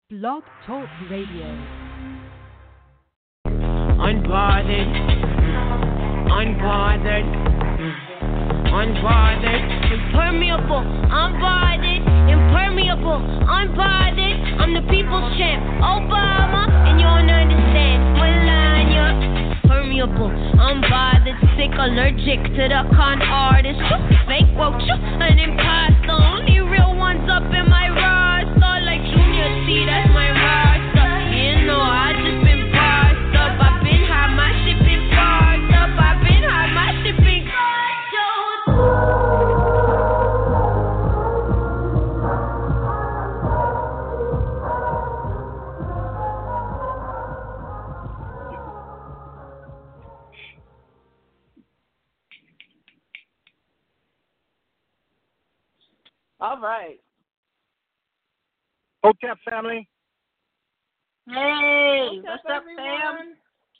Blog Talk Radio. Unbothered, unbothered, unbothered, impermeable, unbothered, impermeable, unbothered. I'm the people's champ, Obama, and you don't understand. Melania, permeable, unbothered, sick, allergic to the con artist. Fake woke, an imposter. Only real ones up in my roster, like Junior C, that's my roster. You know, I just been parsed up. I've been high, my shit been parsed up. I've been high, my shit been All right. Hotep family. Hey, What's up, everyone? fam?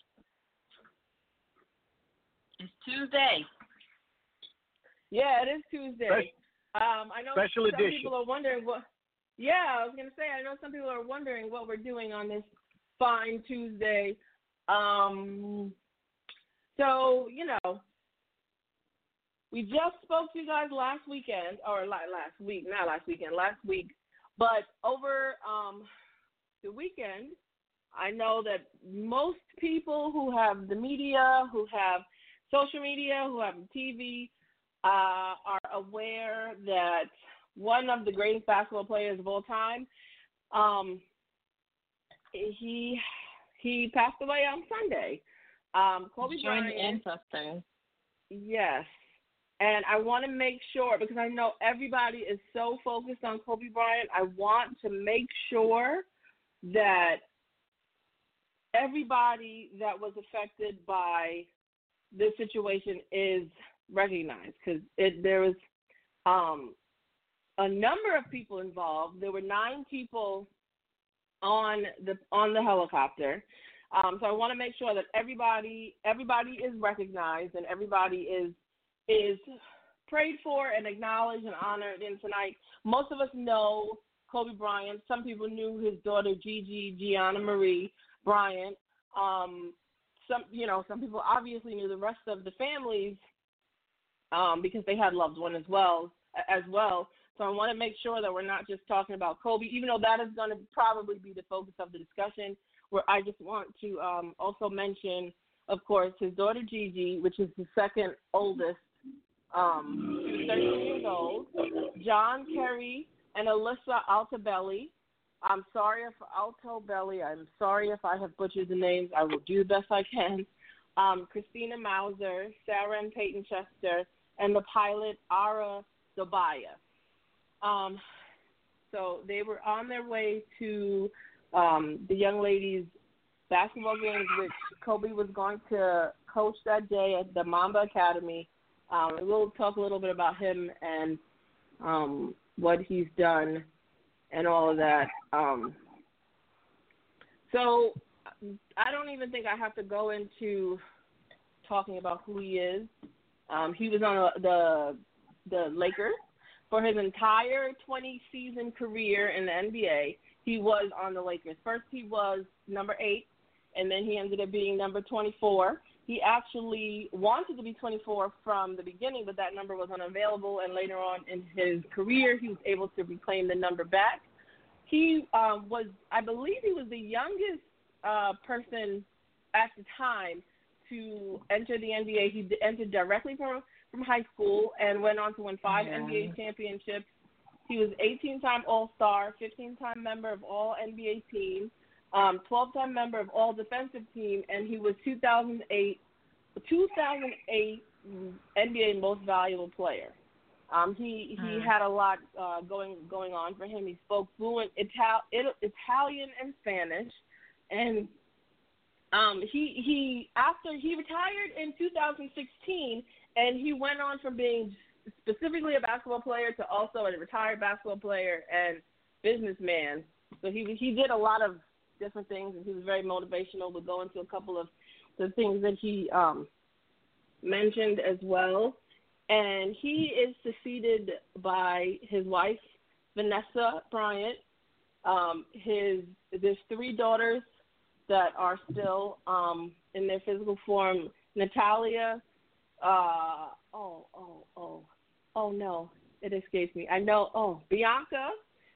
It's Tuesday. Yeah, it is Tuesday. I know Special some edition. people are wondering what. Yeah, I was gonna say I know some people are wondering what we're doing on this fine Tuesday. So we just spoke to you guys last week. But over the weekend, I know that most people who have the media, who have social media, who have TV, are aware that one of the greatest basketball players of all time, he passed away on Sunday. Kobe Bryant. Interesting. Yes. And I want to make sure, because I know everybody is so focused on Kobe Bryant, I want to make sure that everybody that was affected by this situation is recognized, because there was a number of people involved. There were 9 people on the helicopter. So I want to make sure that everybody is recognized and everybody is prayed for and acknowledged and honored. And tonight, most of us know Kobe Bryant. Some people knew his daughter Gianna Marie Bryant. Some people obviously knew the rest of the families because they had loved one as well. So I want to make sure that we're not just talking about Kobe, even though that is going to probably be the focus of the discussion. Where I just want to also mention, of course, his daughter Gigi, which is the second oldest. She was 13 years old. John Kerry and Alyssa Altobelli. I'm sorry if I have butchered the names. I will do the best I can. Christina Mauser, Sarah and Peyton Chester, and the pilot Ara Dobaya. So they were on their way to the young ladies' basketball games, which Kobe was going to coach that day at the Mamba Academy. We'll talk a little bit about him and what he's done and all of that. So I don't even think I have to go into talking about who he is. He was on the Lakers for his entire 20-season career in the NBA. He was on the Lakers. First he was number 8, and then he ended up being number 24. He actually wanted to be 24 from the beginning, but that number was unavailable, and later on in his career, he was able to reclaim the number back. He I believe he was the youngest person at the time to enter the NBA. He entered directly from high school and went on to win 5 NBA championships. He was 18-time All-Star, 15-time member of All NBA team, 12-time member of All Defensive Team, and he was 2008 NBA Most Valuable Player. He had a lot going on for him. He spoke fluent Italian and Spanish, and he after he retired in 2016, and he went on from being specifically a basketball player to also a retired basketball player and businessman. So he did a lot of different things, and he was very motivational. We'll go into a couple of the things that he mentioned as well. And he is succeeded by his wife, Vanessa Bryant, There's 3 daughters that are still in their physical form. Natalia, no, it escapes me. I know, Bianca,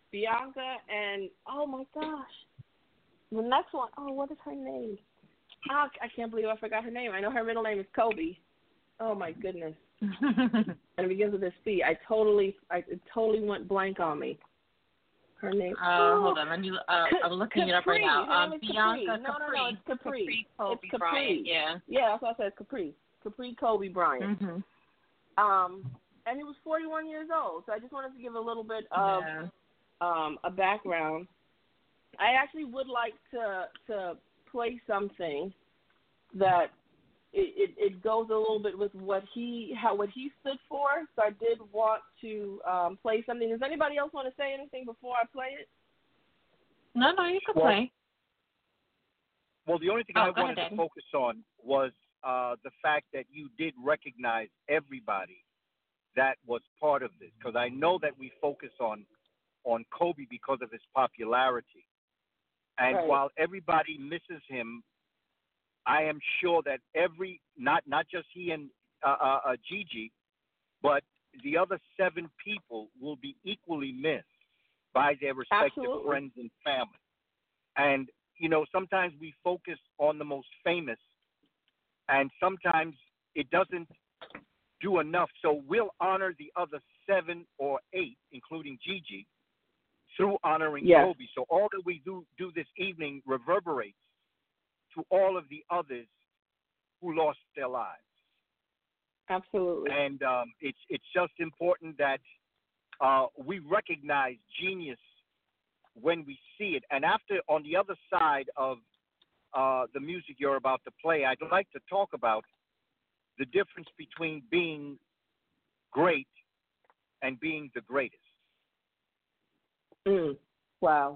and oh my gosh, the next one. Oh, what is her name? I can't believe I forgot her name. I know her middle name is Kobe. Oh my goodness. And it begins with a C. It totally went blank on me. Her name. Hold on. I'm looking it up right now. Bianca Capri. No, it's Capri. Kobe it's Capri. Bryant. Yeah. Yeah, that's what I said. Capri Kobe Bryant. Mm-hmm. And he was 41 years old. So I just wanted to give a little bit of a background. I actually would like to play something that it goes a little bit with what he stood for. So I did want to play something. Does anybody else want to say anything before I play it? No, you can play. Well, the only thing I wanted to focus on was the fact that you did recognize everybody that was part of this, because I know that we focus on Kobe because of his popularity. And while everybody misses him, I am sure that not just he and Gigi, but the other 7 people will be equally missed by their respective friends and family. And, sometimes we focus on the most famous, and sometimes it doesn't do enough. So we'll honor the other 7 or 8, including Gigi, through honoring Kobe. So all that we do this evening reverberates to all of the others who lost their lives. Absolutely. And it's just important that we recognize genius when we see it. And on the other side of the music you're about to play, I'd like to talk about the difference between being great and being the greatest. Wow.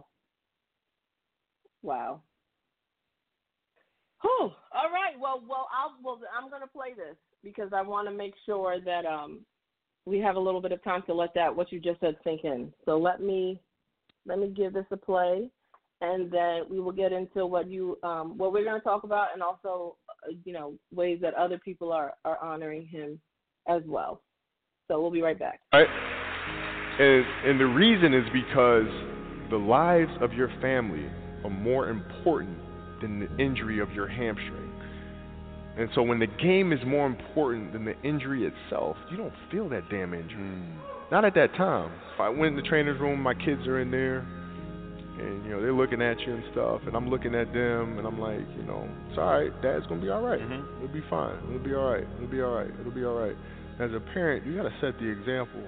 Whew. All right. Well, I'm going to play this because I want to make sure that we have a little bit of time to let what you just said sink in. So let me give this a play, and then we will get into what we're going to talk about, and also ways that other people are honoring him as well. So we'll be right back. All right. And the reason is because the lives of your family are more important than the injury of your hamstring. And so when the game is more important than the injury itself, you don't feel that damn injury. Not at that time. If I went in the trainer's room, my kids are in there, and they're looking at you and stuff, and I'm looking at them, and I'm like, it's all right. Dad's gonna be all right. Mm-hmm. It'll be fine. It'll be all right. It'll be all right. It'll be all right. As a parent, you gotta set the example.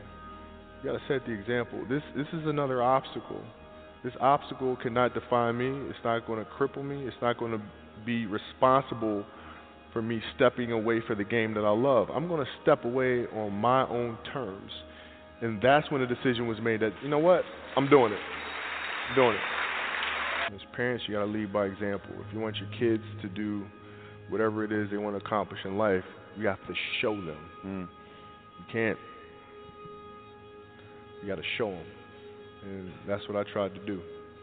This is another obstacle. This obstacle cannot define me. It's not going to cripple me. It's not going to be responsible for me stepping away for the game that I love. I'm going to step away on my own terms. And that's when the decision was made that, you know what, I'm doing it. As parents, you got to lead by example. If you want your kids to do whatever it is they want to accomplish in life, you have to show them. You can't. You got to show them. And that's what I tried to do.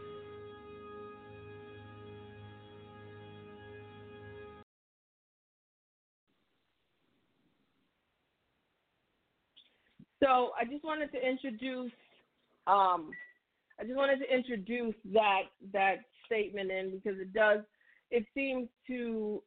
So I just wanted to introduce that statement in because it seems to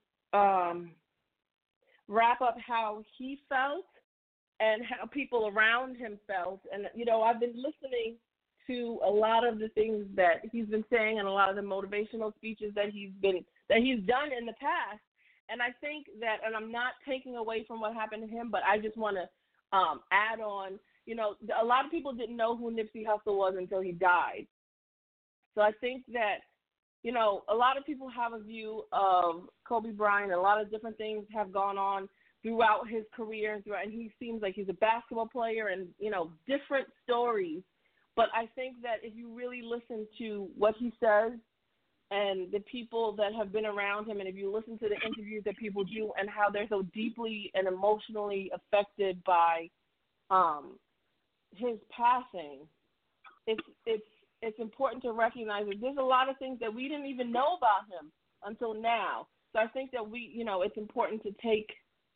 wrap up how he felt and how people around him felt. And I've been listening to a lot of the things that he's been saying and a lot of the motivational speeches that he's done in the past. And I think that, and I'm not taking away from what happened to him, but I just want to add on, a lot of people didn't know who Nipsey Hussle was until he died. So I think that, a lot of people have a view of Kobe Bryant. A lot of different things have gone on throughout his career, and he seems like he's a basketball player and, different stories. But I think that if you really listen to what he says and the people that have been around him, and if you listen to the interviews that people do and how they're so deeply and emotionally affected by his passing, it's important to recognize that there's a lot of things that we didn't even know about him until now. So I think that it's important to take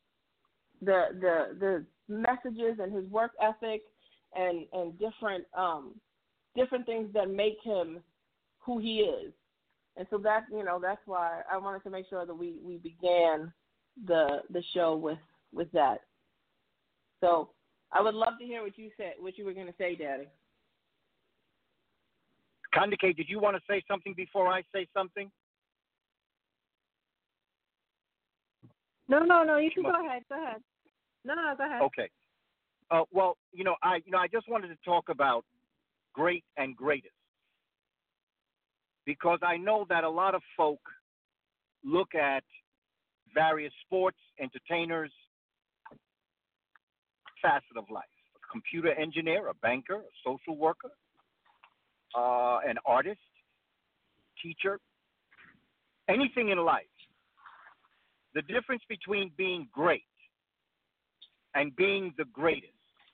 the messages and his work ethic and different things that make him who he is. And so that's why I wanted to make sure that we began the show with that. So I would love to hear what you were going to say, Daddy. Kandake, did you want to say something before I say something? No, you can go ahead. Go ahead. No, go ahead. Okay. Well, I just wanted to talk about great and greatest, because I know that a lot of folk look at various sports, entertainers, facet of life: a computer engineer, a banker, a social worker, an artist, teacher, anything in life. The difference between being great and being the greatest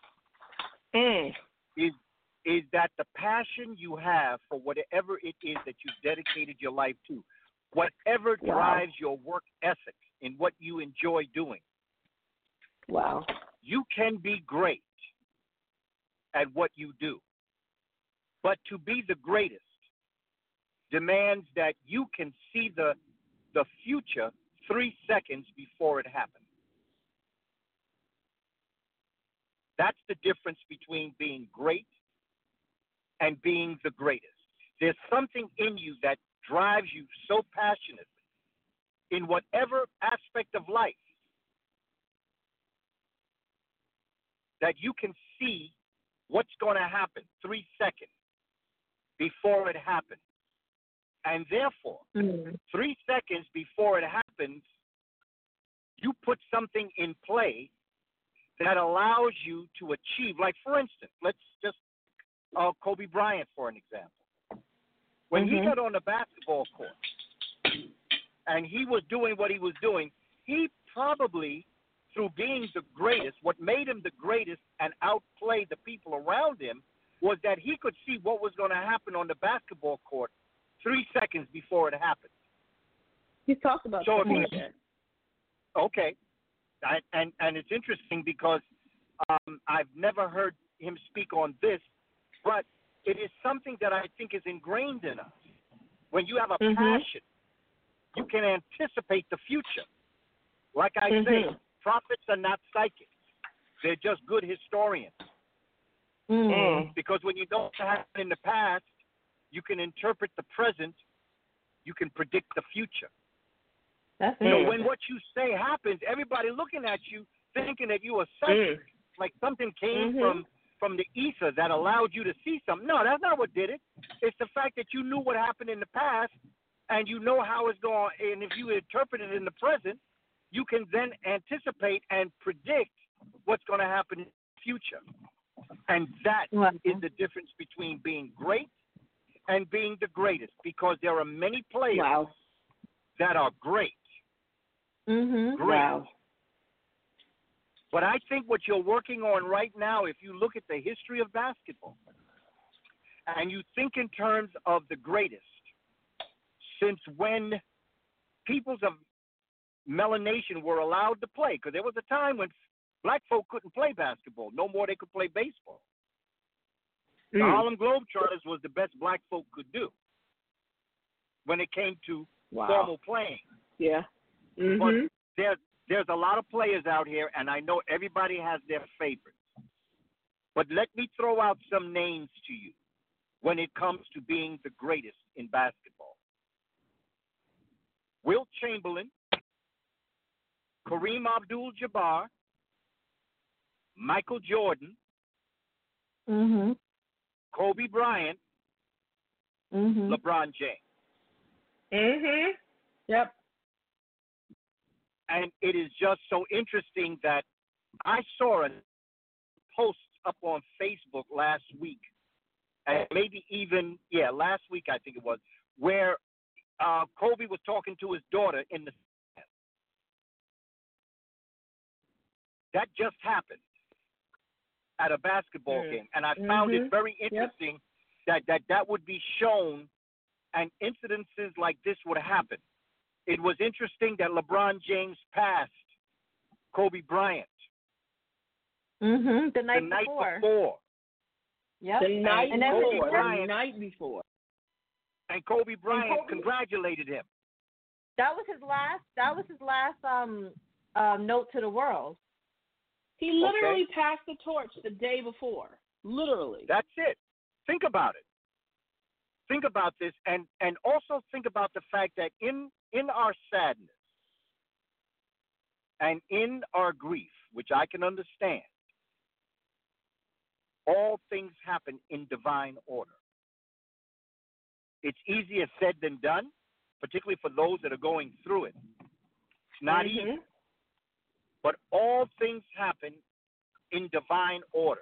is that the passion you have for whatever it is that you've dedicated your life to, whatever drives your work ethic in what you enjoy doing. Wow. You can be great at what you do, but to be the greatest demands that you can see the future 3 seconds before it happens. That's the difference between being great and being the greatest. There's something in you that drives you so passionately in whatever aspect of life that you can see what's going to happen 3 seconds before it happens. And therefore, 3 seconds before it happens, you put something in play that allows you to achieve. Like, for instance, let's just Kobe Bryant for an example. When he got on the basketball court and he was doing what he was doing, he probably, through being the greatest, what made him the greatest and outplay the people around him was that he could see what was going to happen on the basketball court 3 seconds before it happened. He's talked about that. Okay. And it's interesting because I've never heard him speak on this, but it is something that I think is ingrained in us. When you have a passion, you can anticipate the future. Like I say, prophets are not psychics. They're just good historians. Because when you know what happened in the past, you can interpret the present, you can predict the future. That's so when what you say happens, everybody looking at you thinking that you are psychic, like something came from the ether that allowed you to see something. No, that's not what did it. It's the fact that you knew what happened in the past and you know how it's going. And if you interpret it in the present, you can then anticipate and predict what's going to happen in the future. And that is the difference between being great and being the greatest, because there are many players that are great. Great. Wow. But I think what you're working on right now, if you look at the history of basketball and you think in terms of the greatest, since when peoples of melanation were allowed to play, because there was a time when black folk couldn't play basketball, no more they could play baseball. The Harlem Globetrotters was the best black folk could do when it came to formal playing. Yeah. But there's a lot of players out here, and I know everybody has their favorites. But let me throw out some names to you when it comes to being the greatest in basketball. Wilt Chamberlain, Kareem Abdul-Jabbar, Michael Jordan, Kobe Bryant, LeBron James. Yep. And it is just so interesting that I saw a post up on Facebook last week, and maybe even, last week I think it was, where Kobe was talking to his daughter in the stand. That just happened at a basketball game, and I found it very interesting that would be shown, and incidences like this would happen. It was interesting that LeBron James passed Kobe Bryant. The night before. Yep. The night before. And Kobe Bryant congratulated him. That was his last note to the world. He literally passed the torch the day before. Literally. That's it. Think about it. Think about this, and also think about the fact that in our sadness and in our grief, which I can understand, all things happen in divine order. It's easier said than done, particularly for those that are going through it. It's not easy. But all things happen in divine order.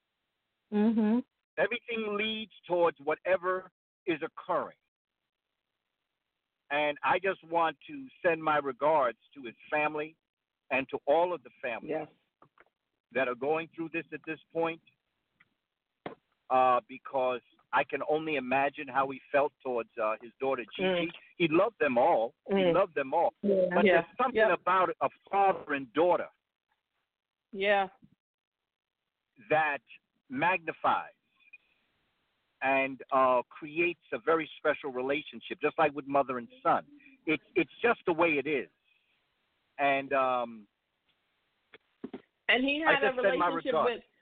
Everything leads towards whatever is occurring. And I just want to send my regards to his family and to all of the families that are going through this at this point, because I can only imagine how he felt towards his daughter Gigi. He loved them all. He loved them all. But there's something about a father and daughter that magnifies and creates a very special relationship, just like with mother and son. It's just the way it is. And he had a relationship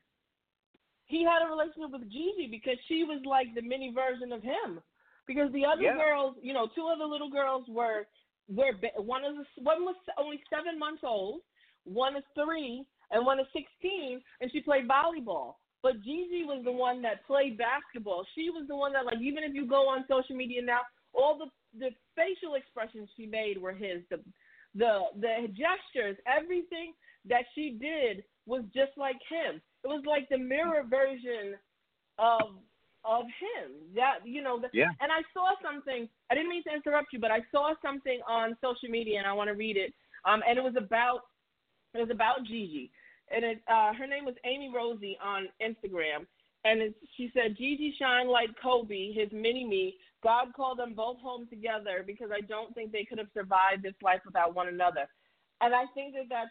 with Gigi because she was like the mini version of him. Because the other girls, two of the little girls were one was only 7 months old, one is 3, and one is 16, and she played volleyball. But Gigi was the one that played basketball. She was the one that, like, even if you go on social media now, all the facial expressions she made were his. The gestures, everything that she did was just like him. It was like the mirror version of him. And I saw something. I didn't mean to interrupt you, but I saw something on social media, and I want to read it. And it was about Gigi. And her name was Amy Rosie on Instagram. And she said, Gigi shined like Kobe, his mini-me. God called them both home together because I don't think they could have survived this life without one another. And I think that's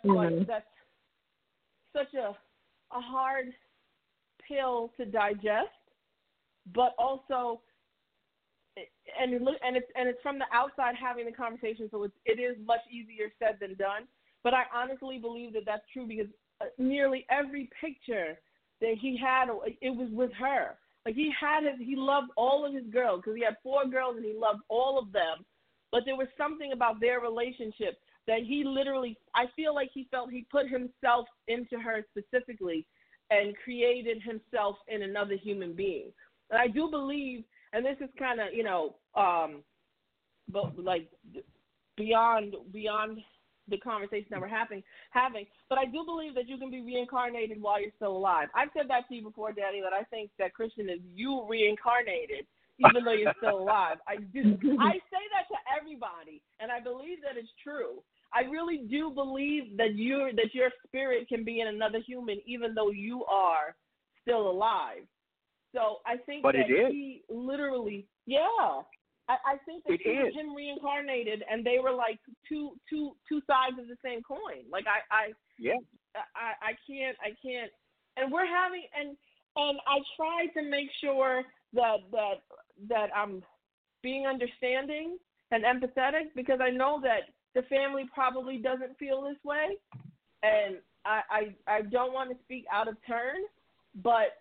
such a hard pill to digest, but also, and it's from the outside having the conversation, so it is much easier said than done. But I honestly believe that that's true because nearly every picture that he had, it was with her. Like he loved all of his girls because he had 4 girls and he loved all of them. But there was something about their relationship that he literally, I feel like he felt he put himself into her specifically and created himself in another human being. And I do believe, and this is kind of, but like beyond the conversation that we're having, but I do believe that you can be reincarnated while you're still alive. I've said that to you before, Daddy, that I think that Christian is you reincarnated even though you're still alive. I say that to everybody, and I believe that it's true. I really do believe that your spirit can be in another human even though you are still alive. So I think he literally, I think that she was him reincarnated, and they were like two sides of the same coin. Like I can't, and we're having, and I try to make sure that I'm being understanding and empathetic because I know that the family probably doesn't feel this way, and I don't want to speak out of turn, but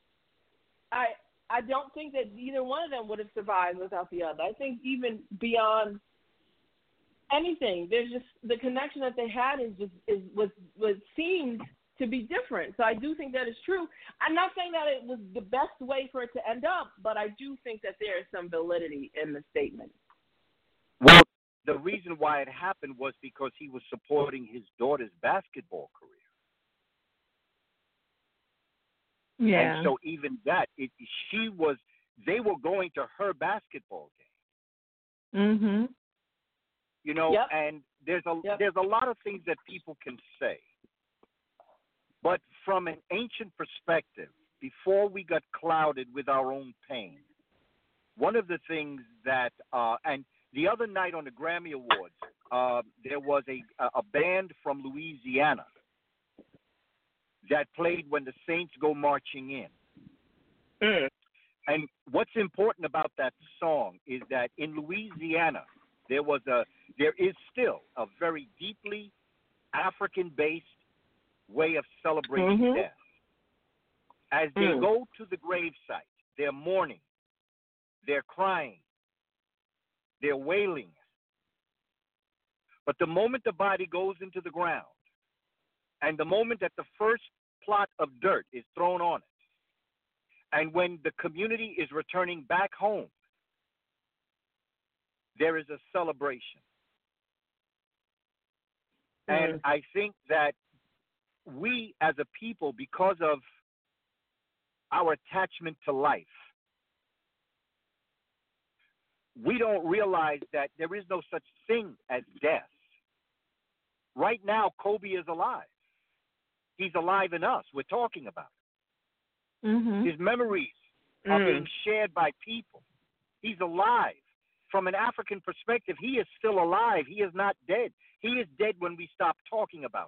I don't think that either one of them would have survived without the other. I think even beyond anything, there's just the connection that they had was seemed to be different. So I do think that is true. I'm not saying that it was the best way for it to end up, but I do think that there is some validity in the statement. Well, the reason why it happened was because he was supporting his daughter's basketball career. Yeah. And so even that, they were going to her basketball game. Mhm. And there's a lot of things that people can say. But from an ancient perspective, before we got clouded with our own pain, one of the things that, and the other night on the Grammy Awards, there was a band from Louisiana that played When the Saints Go Marching In. And what's important about that song is that in Louisiana, there is still a very deeply African-based way of celebrating death. As they go to the gravesite, they're mourning, they're crying, they're wailing. But the moment the body goes into the ground, and the moment that the first plot of dirt is thrown on it, and when the community is returning back home, there is a celebration. And I think that we as a people, because of our attachment to life, we don't realize that there is no such thing as death. Right now, Kobe is alive. He's alive in us. We're talking about it. His memories are being shared by people. He's alive. From an African perspective, he is still alive. He is not dead. He is dead when we stop talking about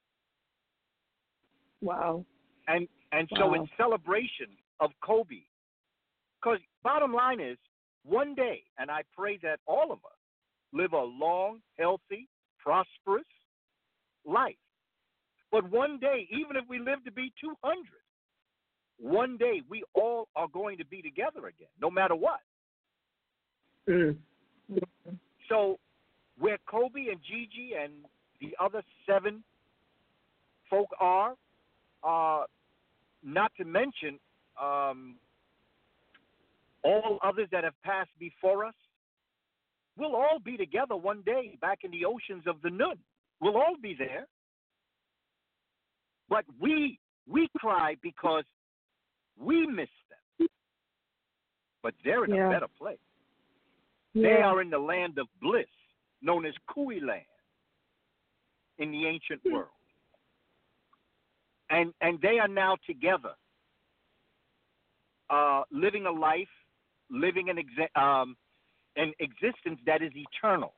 him. Wow. And so in celebration of Kobe, because bottom line is, one day, and I pray that all of us live a long, healthy, prosperous life. But one day, even if we live to be 200, one day we all are going to be together again, no matter what. So where Kobe and Gigi and the other 7 folk are, not to mention all others that have passed before us, we'll all be together one day back in the oceans of the Nun. We'll all be there. But we cry because we miss them. But they're in a better place. They are in the land of bliss, known as Kui land, in the ancient world. And they are now together, living a life, living an existence that is eternal.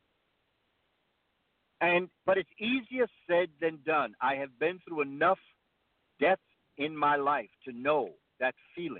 But it's easier said than done. I have been through enough death in my life to know that feeling.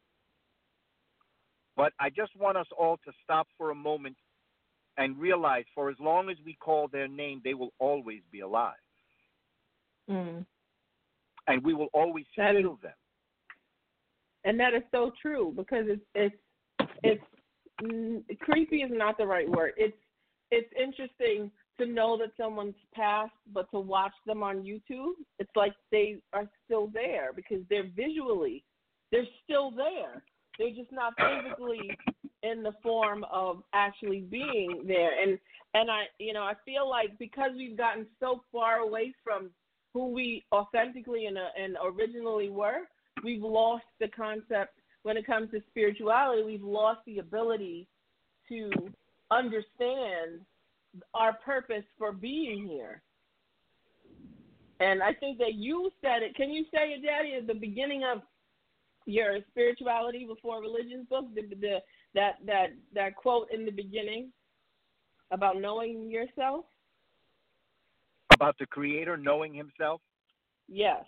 But I just want us all to stop for a moment and realize, for as long as we call their name, they will always be alive. And we will always feel them. And that is so true, because it's creepy is not the right word. It's interesting to know that someone's passed, but to watch them on YouTube, it's like they are still there, because they're still there. They're just not physically in the form of actually being there. And I feel like because we've gotten so far away from who we authentically and originally were, we've lost the concept when it comes to spirituality. We've lost the ability to understand our purpose for being here. And I think that you said it. Can you say it, Daddy, at the beginning of your Spirituality Before Religion's book, that quote in the beginning about knowing yourself? About the Creator knowing Himself? Yes.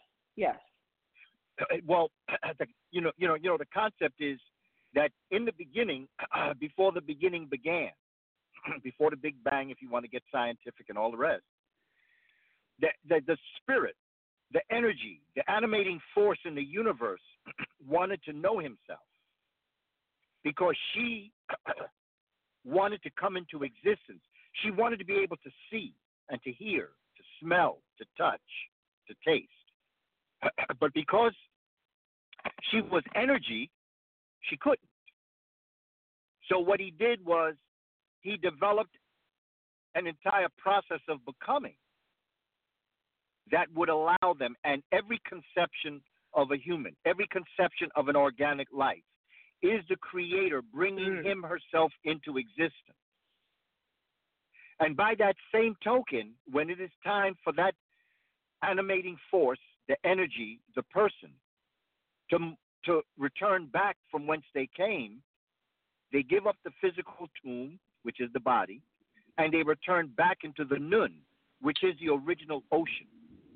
Well, the concept is that in the beginning, before the beginning began, before the Big Bang, if you want to get scientific and all the rest, the spirit, the energy, the animating force in the universe wanted to know Himself, because she wanted to come into existence. She wanted to be able to see and to hear, to smell, to touch, to taste. But because she was energy, she couldn't. So what He did was He developed an entire process of becoming that would allow them, and every conception of a human, every conception of an organic life is the Creator bringing Him herself into existence. And by that same token, when it is time for that animating force, the energy, the person, to return back from whence they came. They give up the physical tomb, which is the body, and they return back into the Nun, which is the original ocean.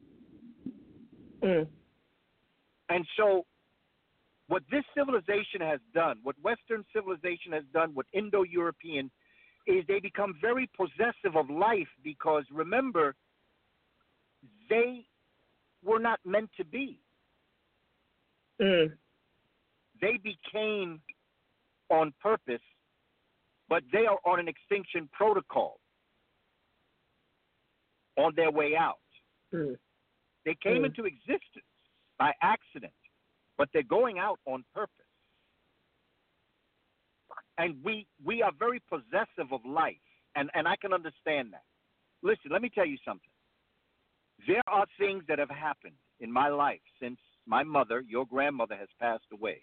And so what this civilization has done, what Western civilization has done, what Indo-European, is they become very possessive of life because, remember, they were not meant to be. They became on purpose, but they are on an extinction protocol on their way out. They came into existence by accident, but they're going out on purpose. And we are very possessive of life, and I can understand that. Listen, let me tell you something. There are things that have happened in my life since my mother, your grandmother, has passed away.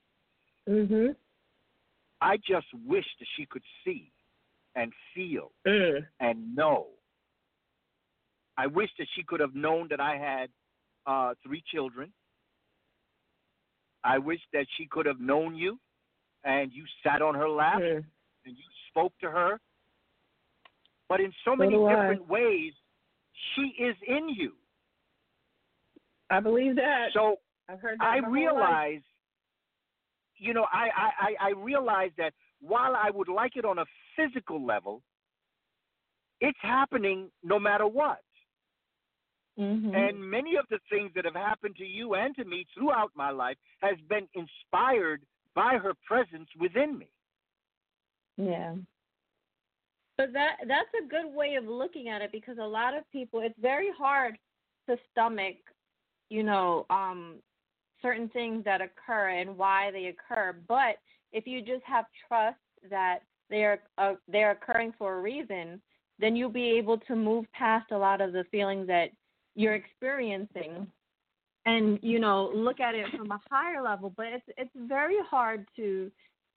I just wish that she could see and feel and know. I wish that she could have known that I had 3 children. I wish that she could have known you and you sat on her lap and you spoke to her. But in so many different ways, she is in you. I believe that. So I've heard that I realize, you know, I realize that while I would like it on a physical level, it's happening no matter what. And many of the things that have happened to you and to me throughout my life has been inspired by her presence within me. Yeah. But that's a good way of looking at it, because a lot of people, it's very hard to stomach, you know, certain things that occur and why they occur. But if you just have trust that they're occurring for a reason, then you'll be able to move past a lot of the feelings that you're experiencing and, you know, look at it from a higher level. But it's very hard to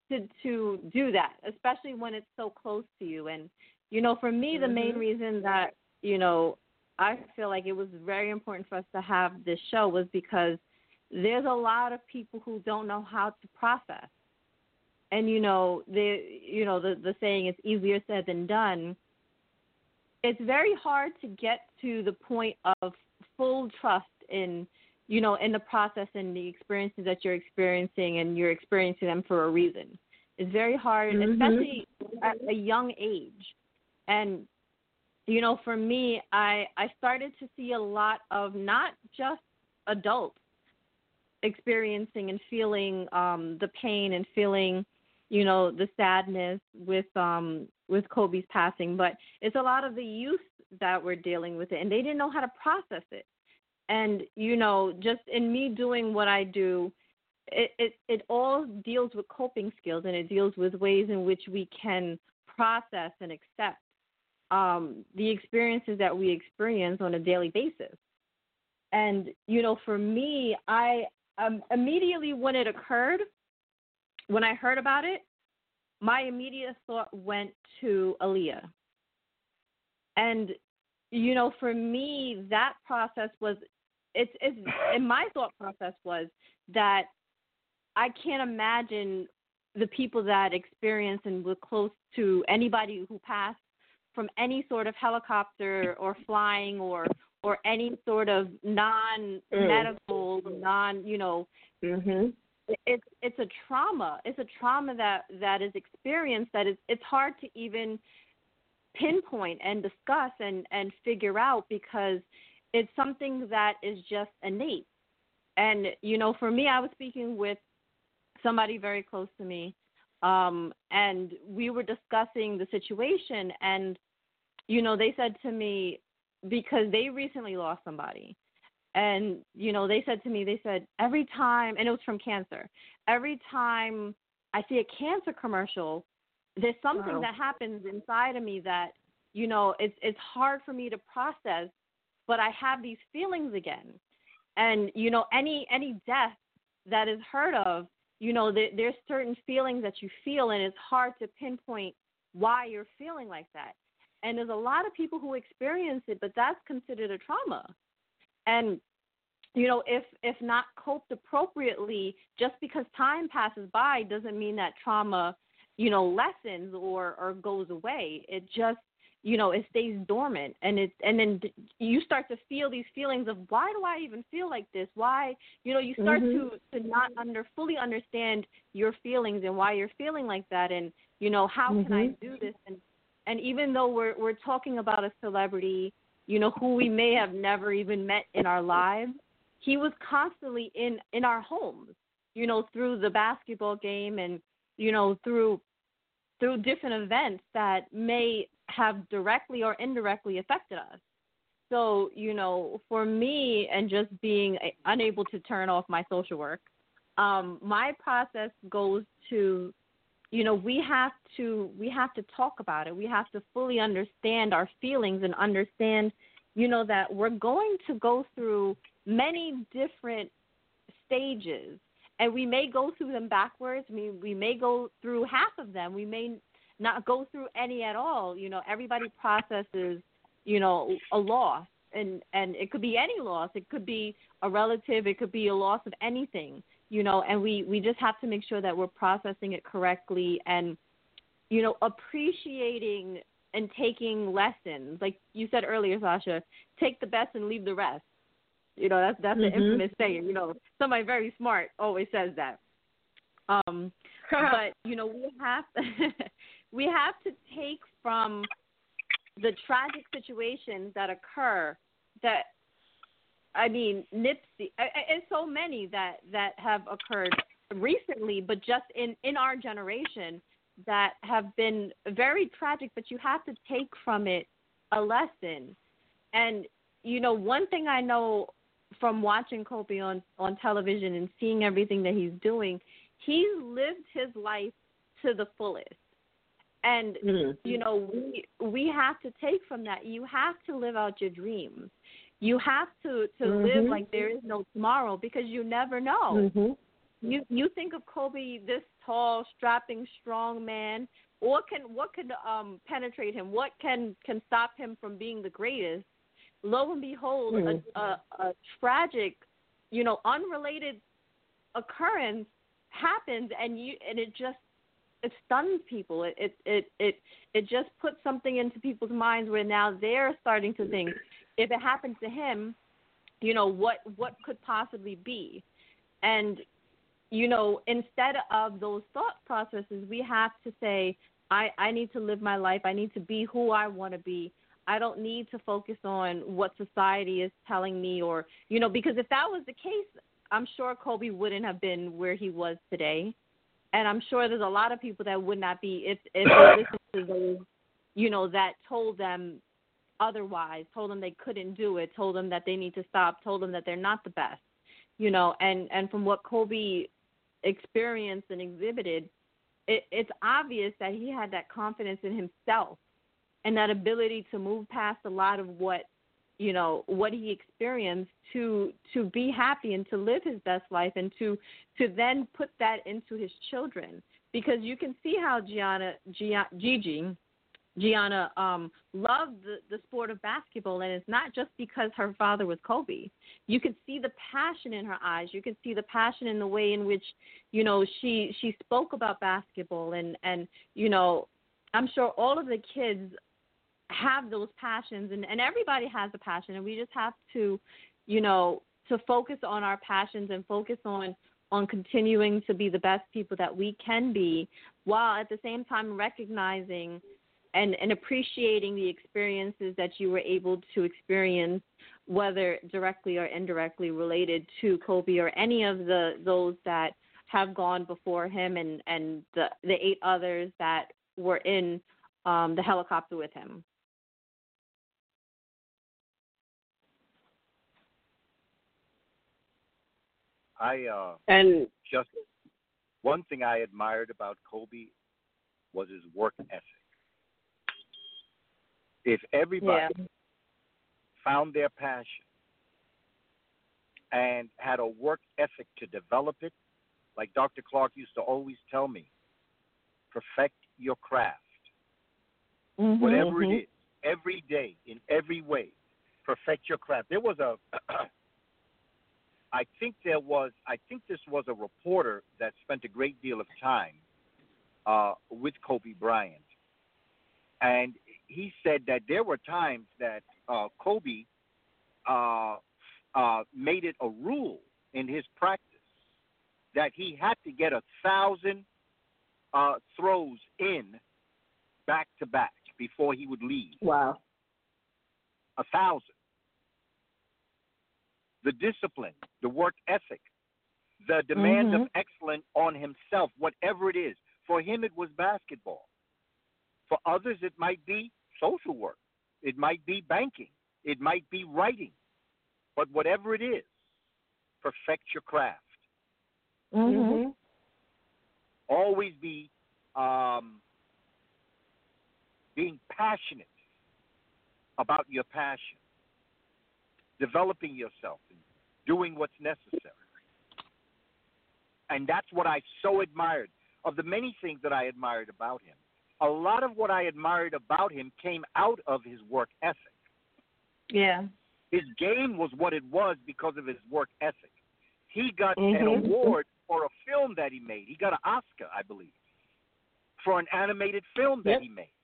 do that, especially when it's so close to you. And, you know, for me, the main reason that, you know, I feel like it was very important for us to have this show was because there's a lot of people who don't know how to process. And, you know, the saying is easier said than done. It's very hard to get to the point of full trust in, you know, in the process and the experiences that you're experiencing, and you're experiencing them for a reason. It's very hard, especially at a young age. And, you know, for me, I started to see a lot of not just adults experiencing and feeling the pain and feeling, you know, the sadness with Kobe's passing, but it's a lot of the youth that were dealing with it, and they didn't know how to process it. And, you know, just in me doing what I do, it all deals with coping skills, and it deals with ways in which we can process and accept the experiences that we experience on a daily basis. And, you know, for me, I immediately when it occurred, when I heard about it, my immediate thought went to Aaliyah. And, you know, for me, that process was, and my thought process was that I can't imagine the people that experienced and were close to anybody who passed from any sort of helicopter or flying or any sort of non-medical, you know, it's a trauma. It's a trauma that is experienced that it's hard to even pinpoint and discuss and figure out, because it's something that is just innate. And, you know, for me, I was speaking with somebody very close to me, and we were discussing the situation, and, you know, they said to me, because they recently lost somebody, and, you know, they said every time, and it was from cancer, every time I see a cancer commercial, there's something that happens inside of me that, you know, it's hard for me to process, but I have these feelings again. And, you know, any death that is heard of, you know, there's certain feelings that you feel, and it's hard to pinpoint why you're feeling like that. And there's a lot of people who experience it, but that's considered a trauma. And if not coped appropriately, just because time passes by doesn't mean that trauma, lessens or goes away. It just, it stays dormant, and then you start to feel these feelings of, why do I even feel like this? Why, you start to not fully understand your feelings and why you're feeling like that, and how can I do this? And even though we're talking about a celebrity, who we may have never even met in our lives, he was constantly in our homes, through the basketball game and, through different events that may have directly or indirectly affected us. So, for me, and just being unable to turn off my social work, my process goes to, we have to talk about it. We have to fully understand our feelings and understand, that we're going to go through many different stages, and we may go through them backwards. We may go through half of them. We may not go through any at all. Everybody processes, a loss, and it could be any loss. It could be a relative. It could be a loss of anything, and we just have to make sure that we're processing it correctly and, appreciating and taking lessons. Like you said earlier, Sasha, take the best and leave the rest. That's an infamous saying. Somebody very smart always says that. But we have to take from the tragic situations that occur. That, Nipsey, and so many that have occurred recently, but just in our generation, that have been very tragic. But you have to take from it a lesson. And one thing I know from watching Kobe on television and seeing everything that he's doing, he's lived his life to the fullest. And, we have to take from that. You have to live out your dreams. You have to live like there is no tomorrow, because you never know. You think of Kobe, this tall, strapping, strong man. What can penetrate him? What can stop him from being the greatest? Lo and behold, a tragic, unrelated occurrence happens, and it stuns people. It just puts something into people's minds where now they're starting to think, if it happens to him, what could possibly be? And, instead of those thought processes, we have to say, I need to live my life. I need to be who I want to be. I don't need to focus on what society is telling me, or, because if that was the case, I'm sure Kobe wouldn't have been where he was today. And I'm sure there's a lot of people that would not be if they listened to those, that told them otherwise, told them they couldn't do it, told them that they need to stop, told them that they're not the best, and from what Kobe experienced and exhibited, it's obvious that he had that confidence in himself and that ability to move past a lot of what he experienced to be happy and to live his best life, and to then put that into his children. Because you can see how Gianna loved the sport of basketball, and it's not just because her father was Kobe. You could see the passion in her eyes. You could see the passion in the way in which, she spoke about basketball, and I'm sure all of the kids have those passions, and everybody has a passion, and we just have to, to focus on our passions and focus on continuing to be the best people that we can be, while at the same time recognizing and appreciating the experiences that you were able to experience, whether directly or indirectly related to Kobe or any of those that have gone before him, and the 8 others that were in the helicopter with him. And just one thing I admired about Kobe was his work ethic. If everybody found their passion and had a work ethic to develop it, like Dr. Clark used to always tell me, perfect your craft. Whatever it is, every day, in every way, perfect your craft. There was I think this was a reporter that spent a great deal of time with Kobe Bryant, and he said that there were times that Kobe made it a rule in his practice that he had to get 1,000 throws in back to back before he would leave. Wow. 1,000. The discipline, the work ethic, the demand of excellence on himself, whatever it is. For him, it was basketball. For others, it might be social work. It might be banking. It might be writing. But whatever it is, perfect your craft. Always be being passionate about your passion, developing yourself, and doing what's necessary. And that's what I so admired. Of the many things that I admired about him, a lot of what I admired about him came out of his work ethic. Yeah. His game was what it was because of his work ethic. He got an award for a film that he made. He got an Oscar, I believe, for an animated film that he made.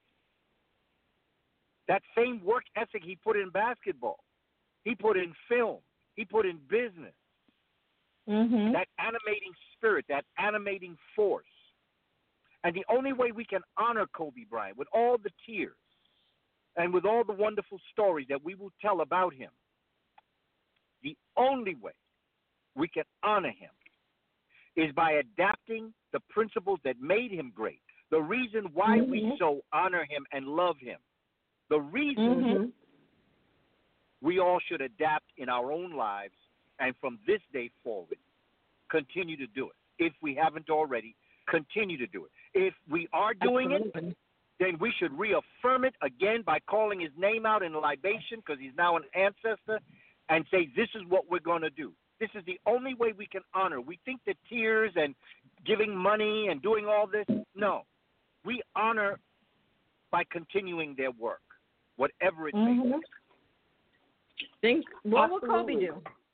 That same work ethic he put in basketball, he put in film, he put in business. That animating spirit, that animating force. And the only way we can honor Kobe Bryant, with all the tears and with all the wonderful stories that we will tell about him, the only way we can honor him is by adapting the principles that made him great. The reason why we so honor him and love him. The reason we all should adapt in our own lives, and from this day forward, continue to do it. If we haven't already, continue to do it. If we are doing it, then we should reaffirm it again by calling his name out in a libation, because he's now an ancestor, and say, this is what we're going to do. This is the only way we can honor. We think that tears and giving money and doing all this, no. We honor by continuing their work, whatever it may be. What will Kobe do?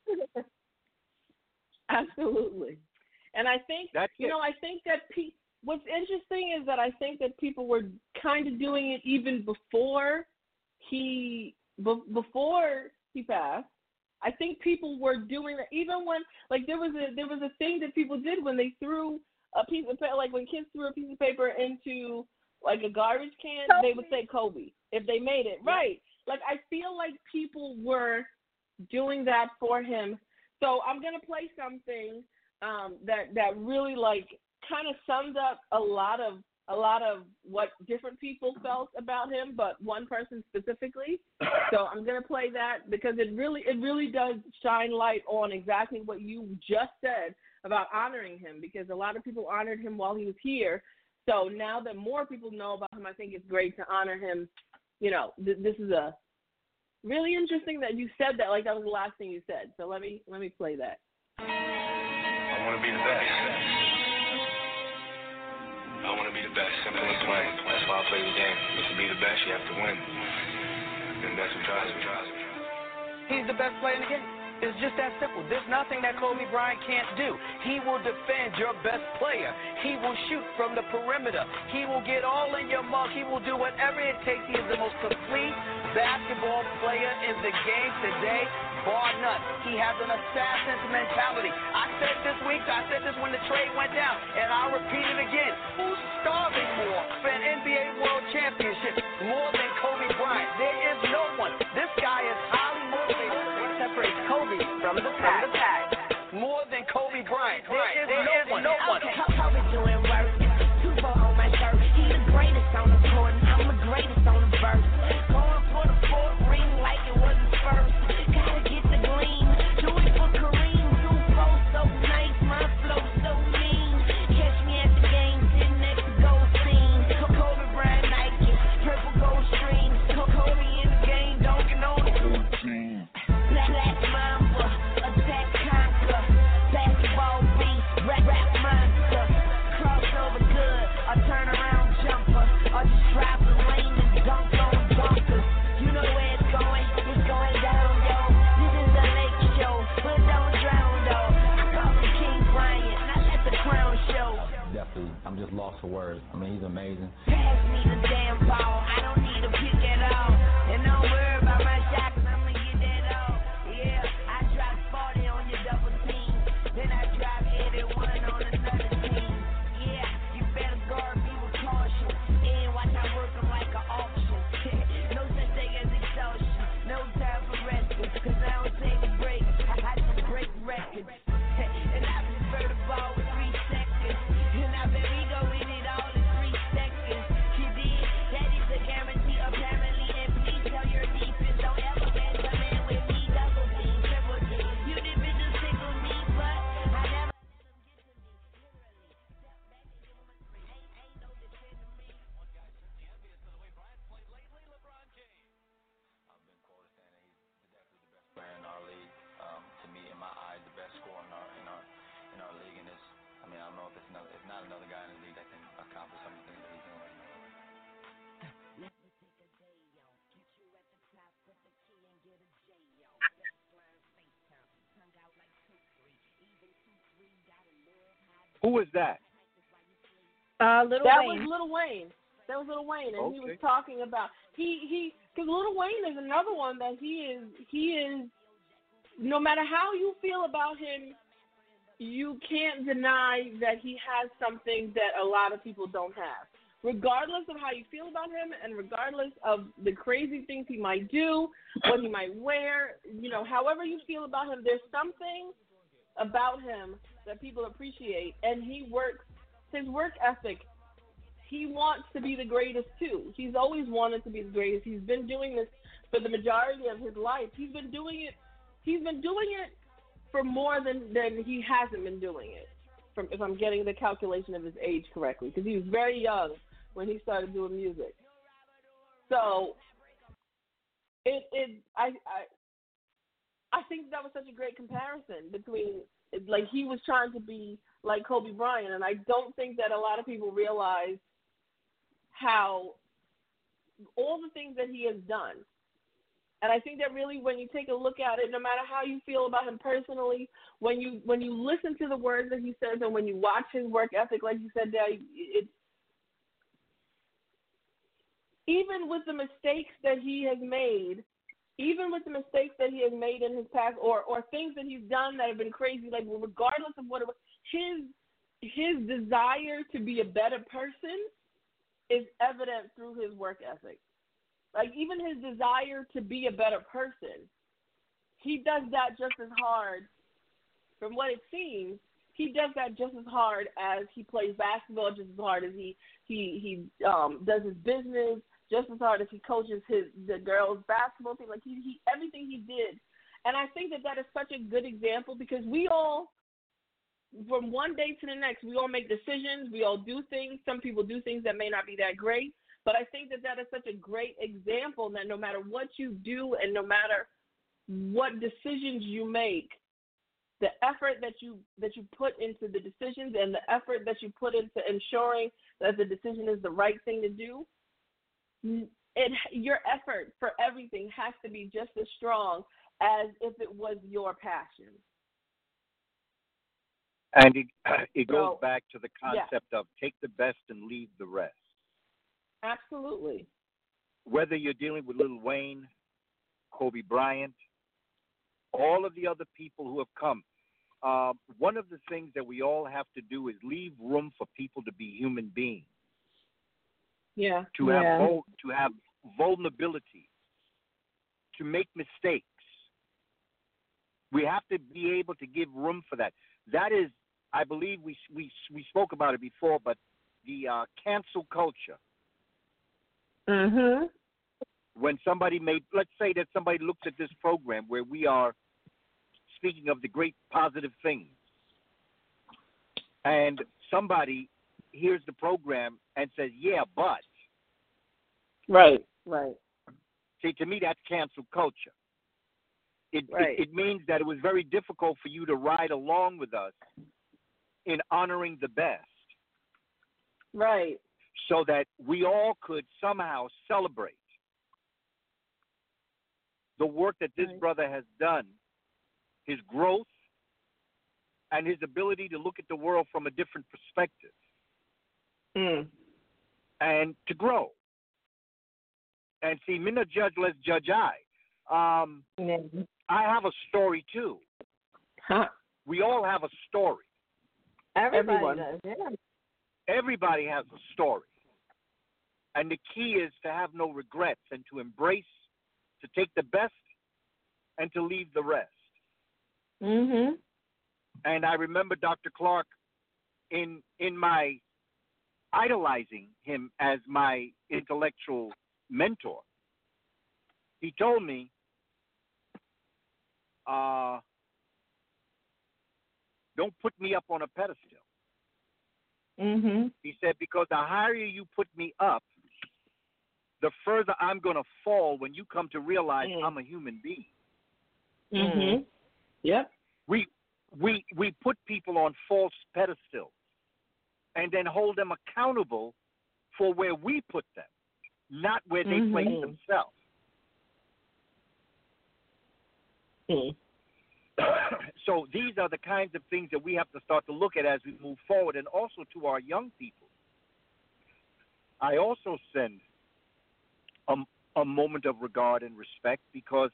Absolutely. And I think, I think that what's interesting is that I think that people were kind of doing it even before he passed. I think people were doing it even when, like, there was a thing that people did when they threw a piece of paper, like when kids threw a piece of paper into like a garbage can, they would say Kobe if they made it right. Like, I feel like people were doing that for him. So I'm gonna play something that really like kind of sums up a lot of what different people felt about him, but one person specifically. So I'm gonna play that because it really does shine light on exactly what you just said about honoring him, because a lot of people honored him while he was here. So now that more people know about him, I think it's great to honor him. You know, this is a really interesting that you said that, like that was the last thing you said. So let me play that. I want to be the best. I want to be the best, simple and plain. That's why I play the game. But to be the best, you have to win. And that's what drives me. He's the best player in the game. It's just that simple. There's nothing that Kobe Bryant can't do. He will defend your best player. He will shoot from the perimeter. He will get all in your mug. He will do whatever it takes. He is the most complete basketball player in the game today, bar none. He has an assassin's mentality. I said this when the trade went down, and I'll repeat it again. Who's starving more for an NBA World Championship more than Kobe Bryant? There is no one. This guy is highly motivated. What separates Kobe from the pack? More than Kobe Bryant. There is no one. Kobe doing work. Super on my shirt. He's the greatest on the court. I'm the greatest on the verse. Going for the fourth ring like it was his first. Gotta get the gleam. Do it for Kareem. 2-4 so nice. My flow so mean. Catch me at the game. Sitting next to gold scene. Kobe Bryant Nike. Purple gold streams. Kobe in the game. Dunking on the routine. Black Mamba. Attack conquer. Basketball beast. Rap monster. Cross not another guy in the league that can accomplish some of the things that he's doing right now. Who was that? Little Wayne. Was Lil Wayne. That was Lil Wayne, and Okay. he was talking about because Lil Wayne is another one that he is. No matter how you feel about him, you can't deny that he has something that a lot of people don't have. Regardless of how you feel about him, and regardless of the crazy things he might do, what he might wear, however you feel about him, there's something about him that people appreciate, and his work ethic. He wants to be the greatest too. He's always wanted to be the greatest. He's been doing this for the majority of his life. He's been doing it for more than he hasn't been doing it. If I'm getting the calculation of his age correctly, because he was very young when he started doing music. So I think that was such a great comparison between, like, he was trying to be like Kobe Bryant, and I don't think that a lot of people realize how all the things that he has done. And I think that really, when you take a look at it, no matter how you feel about him personally, when you listen to the words that he says, and when you watch his work ethic, like you said, Dad, it's even with the mistakes that he has made, in his past, or things that he's done that have been crazy, like, regardless of what it was, his desire to be a better person is evident through his work ethic. Like, even his desire to be a better person, he does that just as hard. From what it seems, he does that just as hard as he plays basketball, just as hard as he does his business, just as hard as he coaches the girls' basketball team. Like, he everything he did. And I think that is such a good example, because we all, from one day to the next, we all make decisions. We all do things. Some people do things that may not be that great. But I think that is such a great example that no matter what you do and no matter what decisions you make, the effort that you put into the decisions and the effort that you put into ensuring that the decision is the right thing to do, your effort for everything has to be just as strong as if it was your passion. And it goes back to the concept of take the best and leave the rest. Absolutely. Whether you're dealing with Lil Wayne, Kobe Bryant, all of the other people who have come, one of the things that we all have to do is leave room for people to be human beings. Yeah. To have vulnerability, to make mistakes. We have to be able to give room for that. That is, I believe we spoke about it before, but the cancel culture. Mm-hmm. When let's say that somebody looks at this program where we are speaking of the great positive things, and somebody hears the program and says, yeah, but. Right. See, to me, that's cancel culture. It means that it was very difficult for you to ride along with us in honoring the best. Right. So that we all could somehow celebrate the work that this brother has done, his growth, and his ability to look at the world from a different perspective. And to grow. And see, me not judge, let's judge I. I have a story too. We all have a story. Everyone does. Yeah. Everybody has a story. And the key is to have no regrets and to embrace, to take the best and to leave the rest. Mm-hmm. And I remember Dr. Clark in my idolizing him as my intellectual mentor. He told me, don't put me up on a pedestal. Mm-hmm. He said, because the higher you put me up, the further I'm going to fall when you come to realize I'm a human being. Mm-hmm. Yep. We put people on false pedestals. and then hold them accountable for where we put them, not where they place themselves. So these are the kinds of things that we have to start to look at as we move forward, and also to our young people. I also send a moment of regard and respect because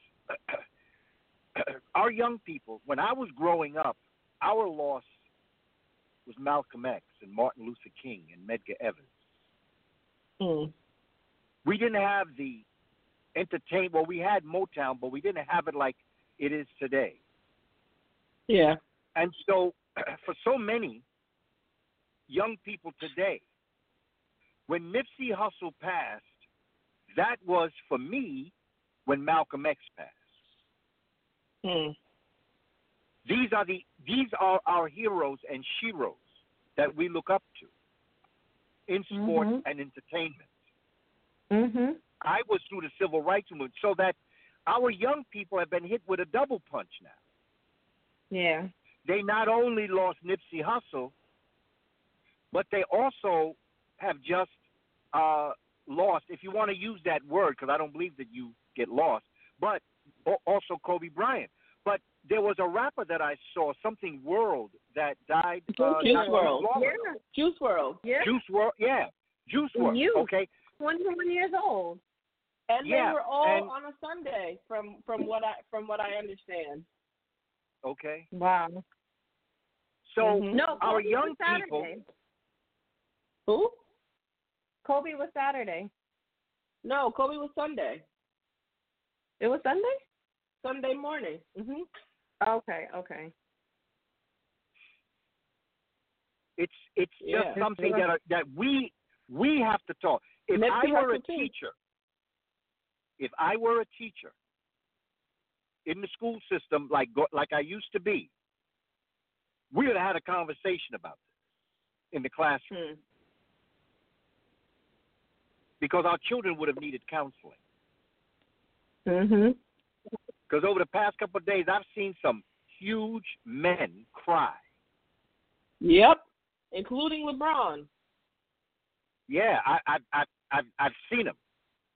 our young people, when I was growing up, our loss was Malcolm X and Martin Luther King and Medgar Evers. We didn't have the entertainment. Well, we had Motown, but we didn't have it like it is today. Yeah. And so for so many young people today, when Nipsey Hussle passed, that was, for me, when Malcolm X passed. These are our heroes and sheroes that we look up to in sport and entertainment. I was through the civil rights movement, so that our young people have been hit with a double punch now. Yeah. They not only lost Nipsey Hussle, but they also have just lost, if you want to use that word, because I don't believe that you get lost, but also Kobe Bryant. But there was a rapper that I saw, Something World, that died. Juice WRLD. Yeah. Juice WRLD. Yeah. Juice WRLD. Yeah. Juice WRLD. Okay. 21 years old. And they were all on a Sunday, from what I understand. Okay. Wow. So no, our Kobe young was people. Saturday. Who? Kobe was Saturday. No, Kobe was Sunday. It was Sunday? Sunday morning. Okay. It's just something that we have to talk. If I were a teacher in the school system like I used to be, we would have had a conversation about this in the classroom. Because our children would have needed counseling. Because over the past couple of days, I've seen some huge men cry. Yep, including LeBron. Yeah, I've seen him.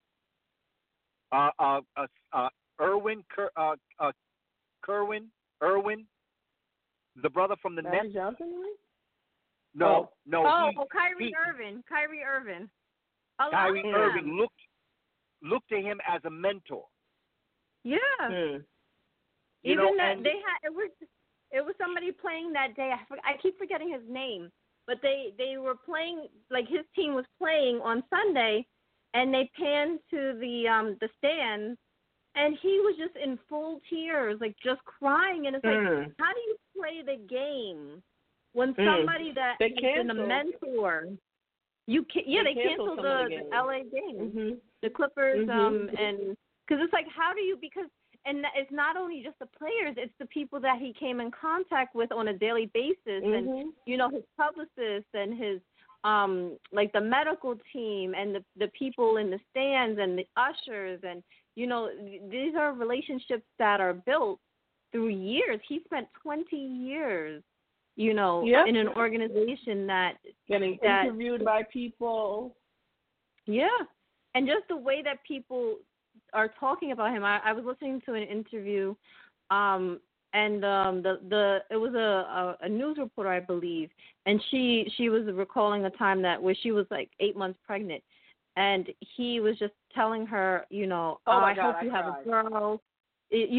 Irwin, the brother from the Nets. Johnson? No. Kyrie Irving. Kyrie Irving. Kyrie Irving looked to him as a mentor. Yeah. It was somebody playing that day. I keep forgetting his name, but they were playing, like his team was playing on Sunday, and they panned to the stands, and he was just in full tears, like just crying, and it's like, how do you play the game when somebody that is a mentor? They canceled the LA game, the Clippers, and because it's like, how do you, and it's not only just the players, it's the people that he came in contact with on a daily basis, and his publicists and his like the medical team and the people in the stands and the ushers, and these are relationships that are built through years. He spent 20 years in an organization that getting interviewed by people. Yeah. And just the way that people are talking about him. I was listening to an interview, and it was a news reporter, I believe, and she was recalling a time where she was like 8 months pregnant, and he was just telling her, I hope you have a girl, and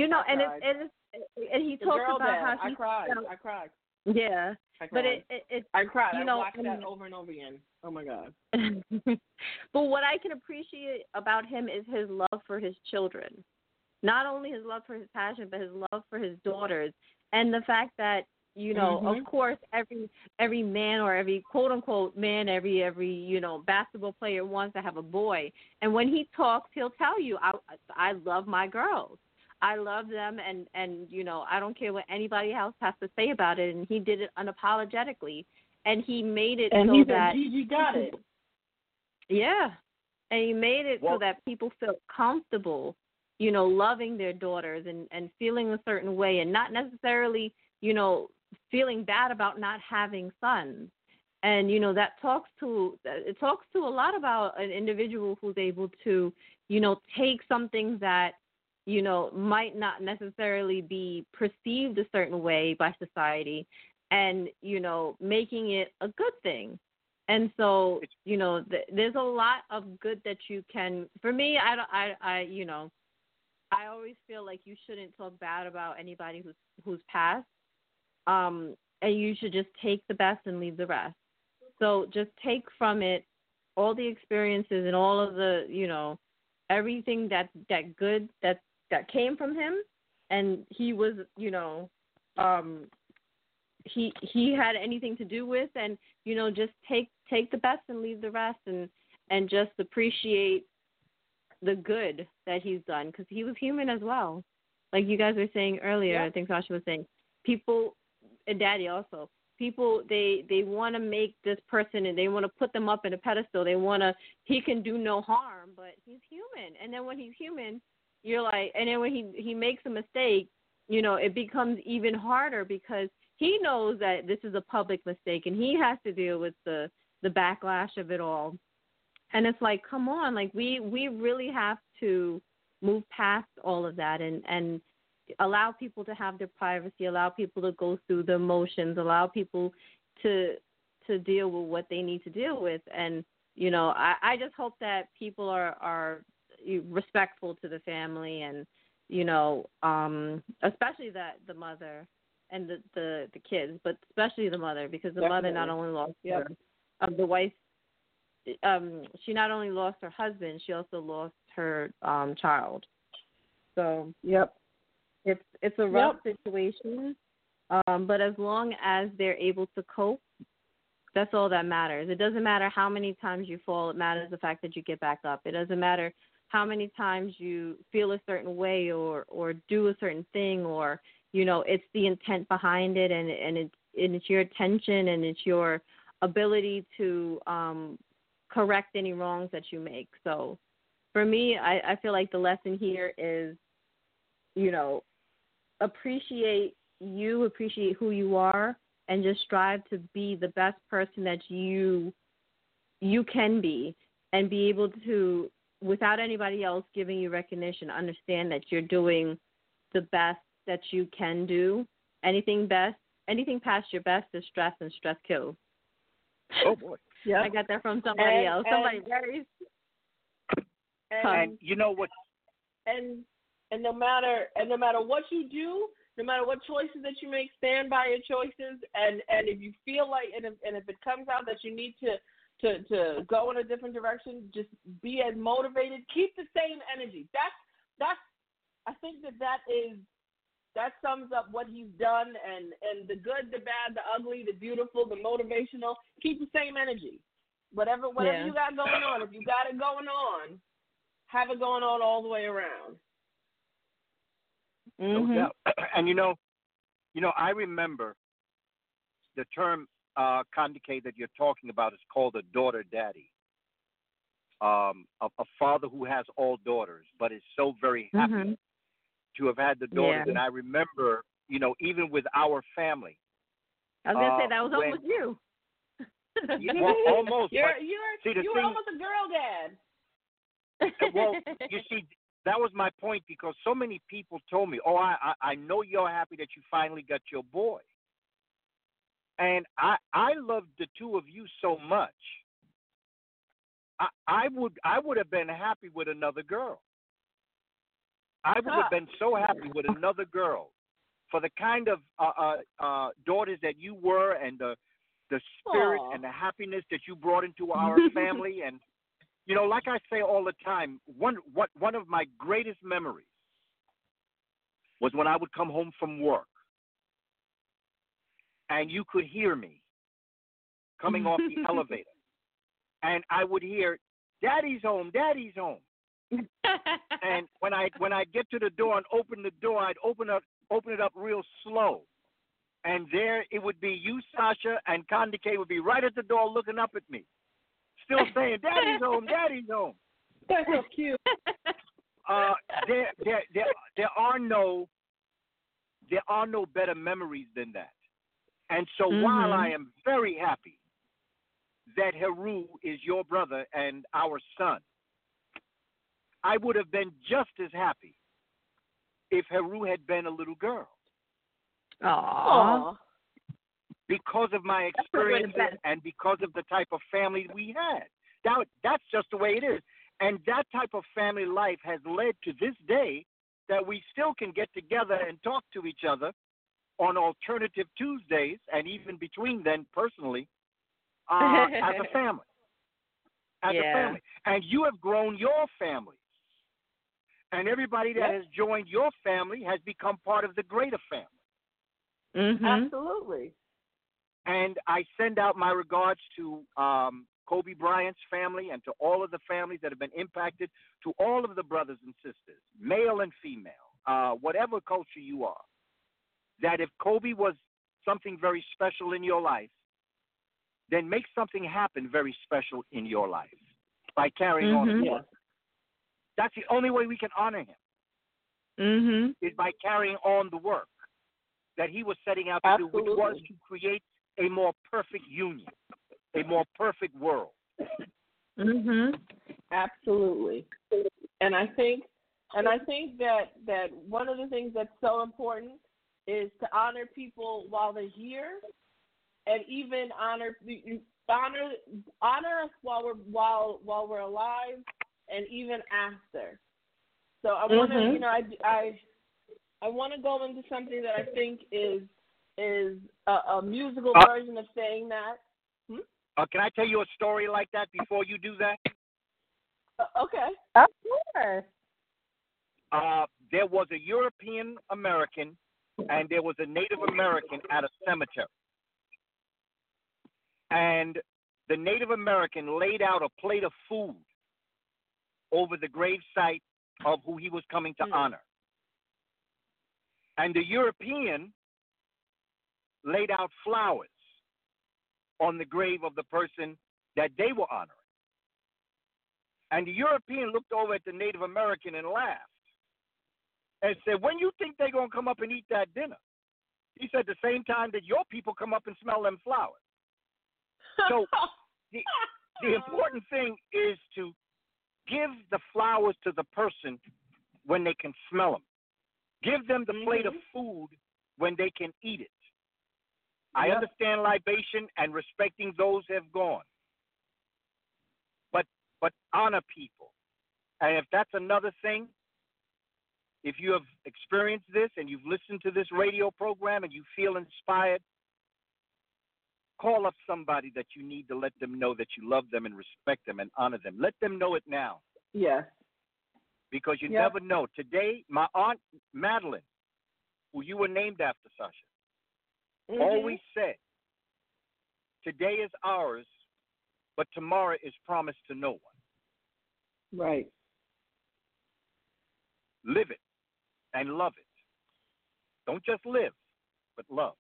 he talks about how I cried. Yeah, but I cried. I watched that over and over again. Oh my God. But what I can appreciate about him is his love for his children. Not only his love for his passion, but his love for his daughters, and the fact that of course, every man or every quote unquote man, every basketball player wants to have a boy. And when he talks, he'll tell you, I love my girls. I love them, and I don't care what anybody else has to say about it. And he did it unapologetically, and he made it and so that Gigi got it. Yeah, and he made it so that people felt comfortable, loving their daughters and feeling a certain way, and not necessarily, feeling bad about not having sons. And that talks to a lot about an individual who's able to take something that might not necessarily be perceived a certain way by society, and making it a good thing. And so there's a lot of good that you can. For me, I always feel like you shouldn't talk bad about anybody who's passed, and you should just take the best and leave the rest. So just take from it all the experiences and all of the everything that good that came from him, and he was he had anything to do with, and just take the best and leave the rest, and just appreciate the good that he's done, because he was human as well. Like you guys were saying earlier, yep. I think Sasha was saying, people, and Daddy also, people, they want to make this person, and they want to put them up in a pedestal. He can do no harm, but he's human. And then when he's human, you're like, and then when he makes a mistake, it becomes even harder, because he knows that this is a public mistake, and he has to deal with the backlash of it all. And it's like, come on, like we really have to move past all of that and allow people to have their privacy, allow people to go through the emotions, allow people to deal with what they need to deal with. And, I just hope that people are respectful to the family, and, especially the mother and the kids, but especially the mother, because the Definitely. Mother not only lost the wife, she not only lost her husband, she also lost her child. So it's a rough situation, but as long as they're able to cope, that's all that matters. It doesn't matter how many times you fall. It matters the fact that you get back up. It doesn't matter how many times you feel a certain way or do a certain thing, or it's the intent behind it, and it's your attention, and it's your ability to correct any wrongs that you make. So for me, I feel like the lesson here is, appreciate who you are, and just strive to be the best person that you can be, and be able to, without anybody else giving you recognition, understand that you're doing the best that you can do. Anything past your best is stress, and stress kills. Oh boy. Yeah, I got that from somebody else. Somebody very. And you know what? And no matter what you do, no matter what choices that you make, stand by your choices. And if you feel like, and if it comes out that you need to go in a different direction, just be as motivated. Keep the same energy. That's. I think that sums up what he's done, and the good, the bad, the ugly, the beautiful, the motivational. Keep the same energy. Whatever you got going on, if you got it going on, have it going on all the way around. Mm-hmm. No doubt. And I remember the term Kandike that you're talking about is called a daughter daddy. A father who has all daughters, but is so very happy. Mm-hmm. To have had the daughters, and I remember, even with our family. I was gonna say that was almost you. Well, almost. You're almost a girl dad. Well, you see, that was my point, because so many people told me, "Oh, I know you're happy that you finally got your boy," and I loved the two of you so much. I would have been happy with another girl. I would have been so happy with another girl, for the kind of daughters that you were, and the spirit and the happiness that you brought into our family. And like I say all the time, one of my greatest memories was when I would come home from work, and you could hear me coming off the elevator, and I would hear, "Daddy's home, Daddy's home." And when I get to the door and open the door, I'd open it up real slow, and there it would be you, Sasha, and Kandike would be right at the door looking up at me, still saying, "Daddy's home, Daddy's home." That's so cute. There are no better memories than that. And so while I am very happy that Heru is your brother and our son, I would have been just as happy if Heru had been a little girl. Aww. Because of my experiences and because of the type of family we had. That's just the way it is. And that type of family life has led to this day that we still can get together and talk to each other on alternative Tuesdays, and even between then personally, as a family. As a family. And you have grown your family. And everybody that has joined your family has become part of the greater family. Mm-hmm. Absolutely. And I send out my regards to Kobe Bryant's family and to all of the families that have been impacted, to all of the brothers and sisters, male and female, whatever culture you are, that if Kobe was something very special in your life, then make something happen very special in your life by carrying on his work. That's the only way we can honor him, is by carrying on the work that he was setting out to do, which was to create a more perfect union, a more perfect world. Absolutely. And I think that one of the things that's so important is to honor people while they're here, and even honor us while we're alive, and even after. So I want to, I want to go into something that I think is a musical version of saying that. Can I tell you a story like that before you do that? Okay. Of course. There was a European American and there was a Native American at a cemetery. And the Native American laid out a plate of food over the gravesite of who he was coming to honor. And the European laid out flowers on the grave of the person that they were honoring. And the European looked over at the Native American and laughed and said, when you think they're going to come up and eat that dinner? He said, the same time that your people come up and smell them flowers. So the important thing is to give the flowers to the person when they can smell them. Give them the plate of food when they can eat it. I understand libation and respecting those who have gone. But honor people. And if that's another thing, if you have experienced this and you've listened to this radio program and you feel inspired, call up somebody that you need to let them know that you love them and respect them and honor them. Let them know it now. Yes. Because you never know. Today, my Aunt Madeline, who you were named after, Sasha, always said, today is ours, but tomorrow is promised to no one. Right. Live it and love it. Don't just live, but love.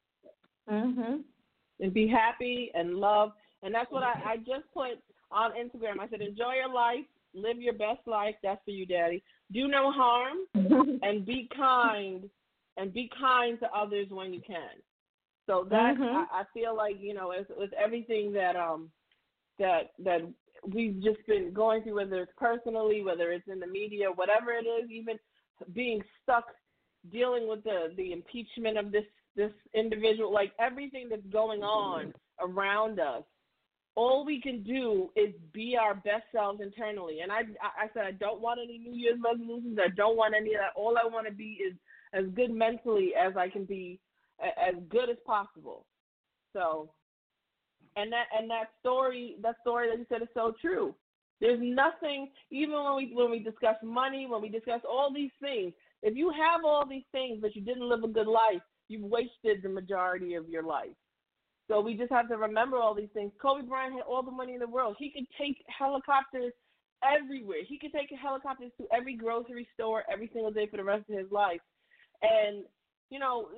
And be happy and love. And that's what I just put on Instagram. I said, enjoy your life. Live your best life. That's for you, Daddy. Do no harm and be kind. And be kind to others when you can. So that I feel like, you know, with everything that that we've just been going through, whether it's personally, whether it's in the media, whatever it is, even being stuck dealing with the impeachment of this individual, like everything that's going on around us, all we can do is be our best selves internally. And I said I don't want any New Year's resolutions. I don't want any of that. All I want to be is as good mentally as I can be, as good as possible. So, and that story that you said is so true. There's nothing, even when we discuss money, when we discuss all these things, if you have all these things but you didn't live a good life, you've wasted the majority of your life. So we just have to remember all these things. Kobe Bryant had all the money in the world. He could take helicopters everywhere. He could take helicopters to every grocery store every single day for the rest of his life. And, you know,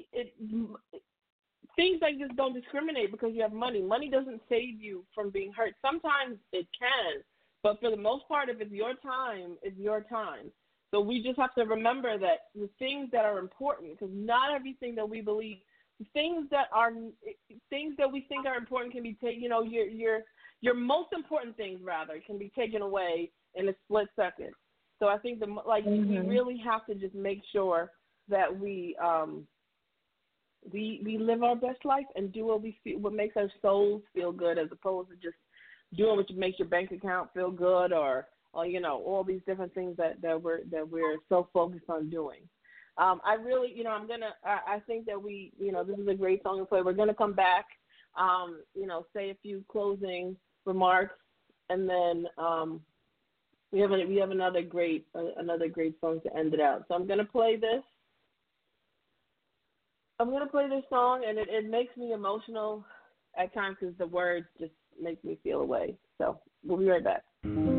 things like this don't discriminate because you have money. Money doesn't save you from being hurt. Sometimes it can, but for the most part, if it's your time, it's your time. So we just have to remember that the things that are important, because not everything that we believe things that we think are important can be taken. Your most important things rather can be taken away in a split second. So I think we really have to just make sure that we live our best life and do what makes our souls feel good, as opposed to just doing what makes your bank account feel good, or all these different things that we're so focused on doing. I really, I think that this is a great song to play. We're gonna come back, say a few closing remarks, and then we have another great song to end it out. So I'm gonna play this. Song, and it makes me emotional at times because the words just make me feel away. So we'll be right back.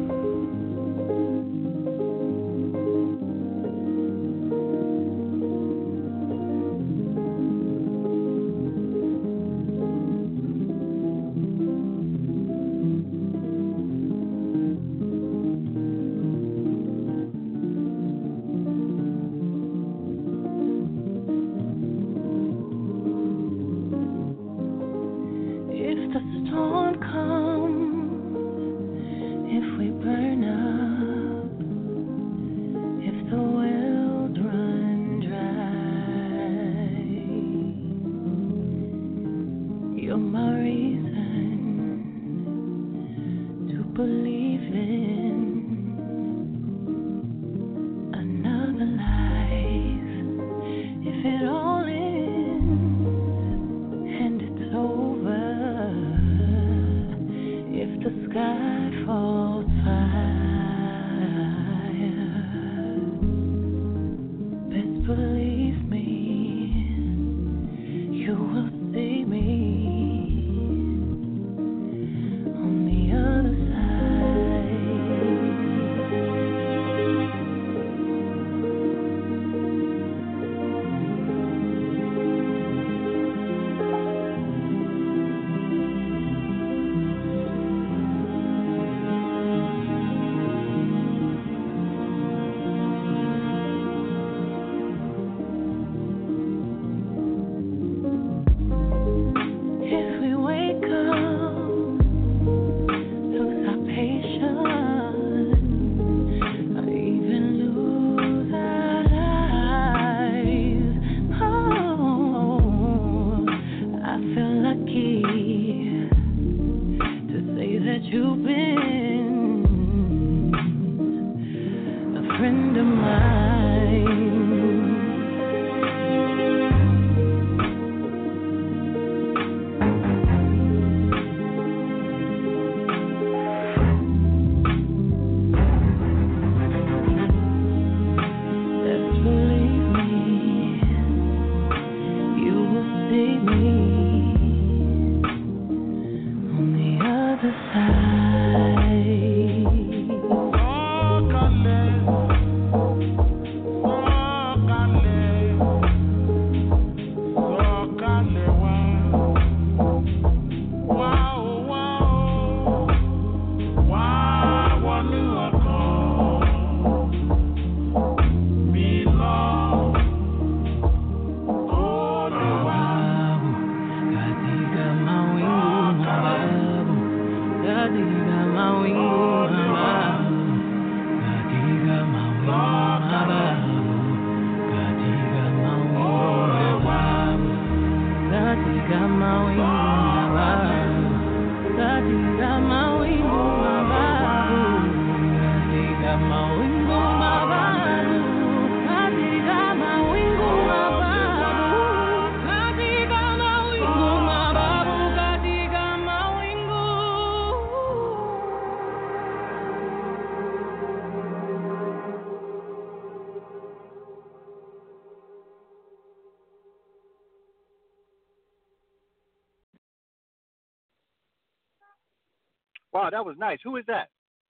Wow, that was nice. Who is that?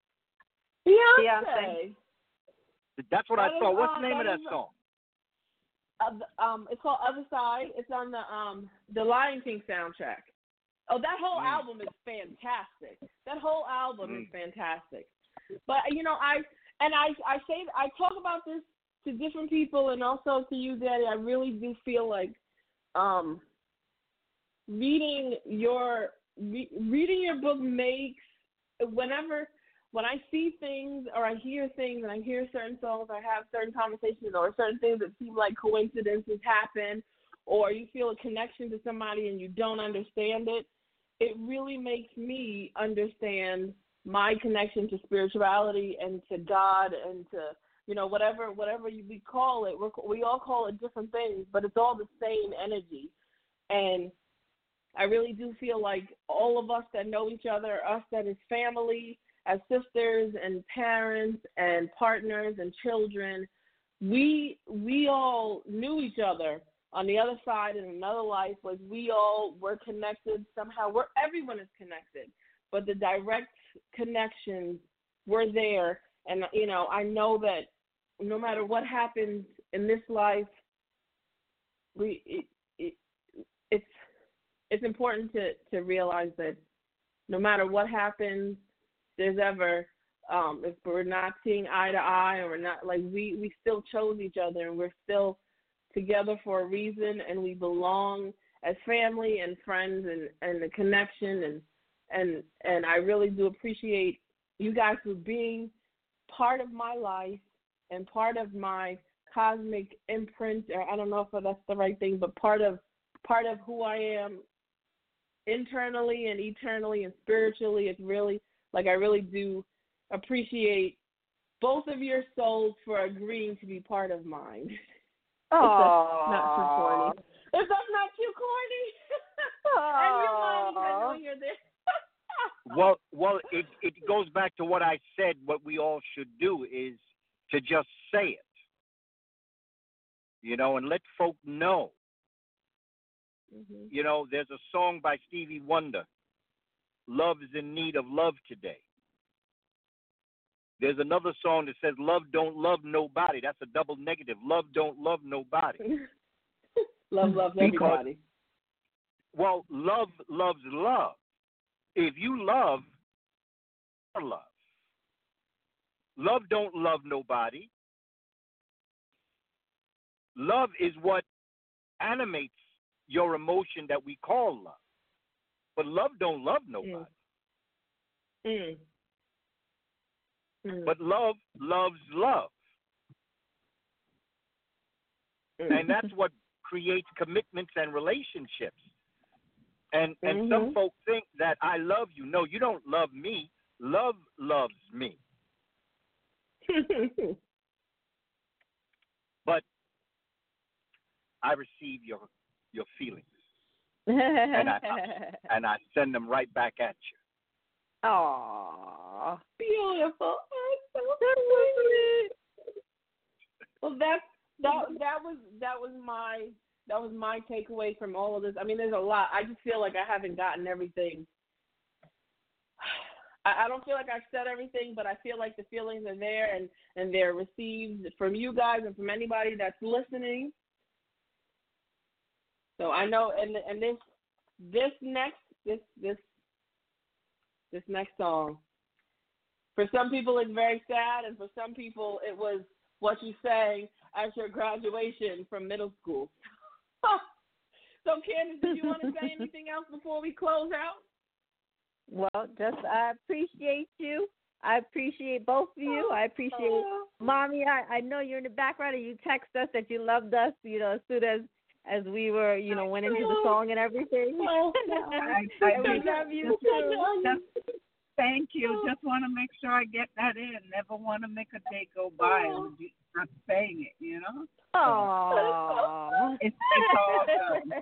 Beyonce. That's what I saw. What's the name of that song? It's called Other Side. It's on the Lion King soundtrack. Oh, that whole album is fantastic. That whole album is fantastic. But I talk about this to different people and also to you, Daddy. I really do feel like reading your book makes when I see things or I hear things and I hear certain songs, I have certain conversations or certain things that seem like coincidences happen, or you feel a connection to somebody and you don't understand it, it really makes me understand my connection to spirituality and to God and to, whatever we call it. We all call it different things, but it's all the same energy. And I really do feel like all of us that know each other, us that is family, as sisters and parents and partners and children, we all knew each other on the other side in another life. Like we all were connected somehow. Everyone is connected, but the direct connections were there. And I know that no matter what happens in this life, it's important to realize that no matter what happens, there's ever if we're not seeing eye to eye or we're not, like we still chose each other and we're still together for a reason, and we belong as family and friends and the connection and I really do appreciate you guys for being part of my life and part of my cosmic imprint, or I don't know if that's the right thing, but part of who I am internally and eternally and spiritually. It's really like I really do appreciate both of your souls for agreeing to be part of mine. Oh, not too corny. If that's not too corny, and your mom, I know you're there. Well, it goes back to what I said. What we all should do is to just say it, and let folk know. Mm-hmm. There's a song by Stevie Wonder, "Love is in need of love today." There's another song that says, "Love don't love nobody." That's a double negative. Love don't love nobody. Love loves everybody. Well, love loves love. If you love, love. Love don't love nobody. Love is what animates your emotion that we call love. But love don't love nobody. Mm. But love loves love. And that's what creates commitments and relationships. And some folks think that I love you. No, you don't love me. Love loves me. But I receive your feelings. and I send them right back at you. Aww, beautiful. Well, that was my takeaway from all of this. I mean, there's a lot. I just feel like I haven't gotten everything. I don't feel like I've said everything, but I feel like the feelings are there and they're received from you guys and from anybody that's listening. So I know, and this next song, for some people it's very sad, and for some people it was what you sang at your graduation from middle school. So Candace, do you want to say anything else before we close out? Well, I appreciate you. I appreciate both of you. I appreciate Mommy. I know you're in the background and you text us that you loved us, as soon as we were, went into the song and everything. I we love you too. Thank you. Just want to make sure I get that in. Never want to make a day go by and not saying it, Aww. It's all good.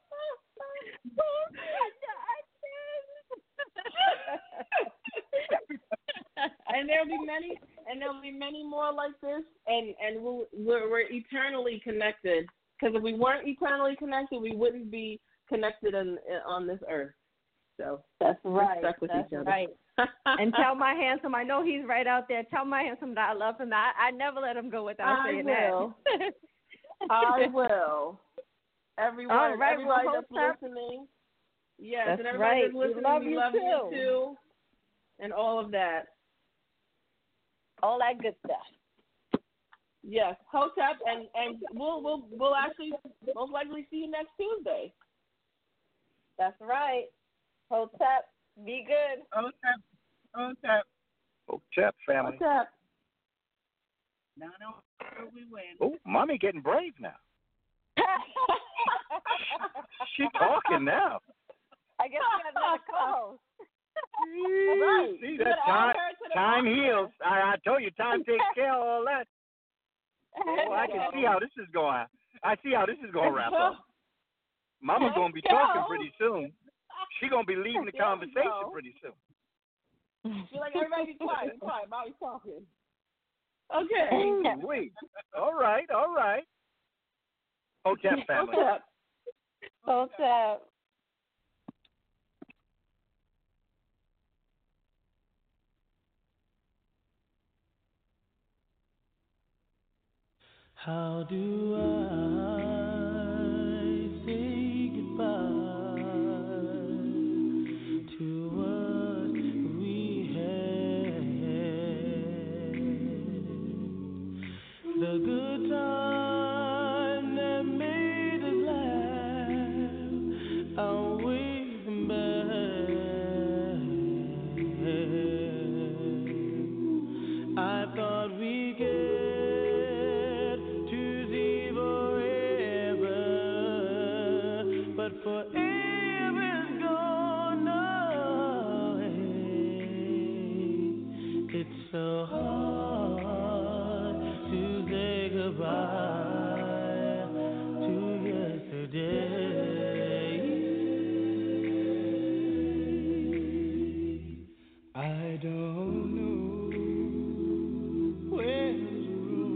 And there'll be many more like this, and we're eternally connected. Because if we weren't eternally connected, we wouldn't be connected on this earth. So that's right. We're stuck with each other. Right. And tell my handsome, I know he's right out there. Tell my handsome that I love him. I never let him go without saying that. I will. Everyone, all right, everybody that's listening. Yes, that's and everybody right. that's listening, we love you too. And all of that. All that good stuff. Yes, Hotep, and we'll actually most likely see you next Tuesday. That's right. Hotep, be good. Hotep family. Hotep. No, we win. Oh, mommy getting brave now. She talking now. I guess we got another co-host. Right. See, that time heals. I told you, time takes care of all that. Oh, I can see how this is going. I see how this is going to wrap up. Mama's going to be talking pretty soon. She's going to be leading the conversation pretty soon. She's like, everybody be quiet. Mommy's talking. Okay. Wait. All right. Hotep family. Hotep. How do I say goodbye to what we had? The good time that made us laugh, I'll wave them back. I thought we could forever's gone away. It's so hard to say goodbye to yesterday. I don't know where the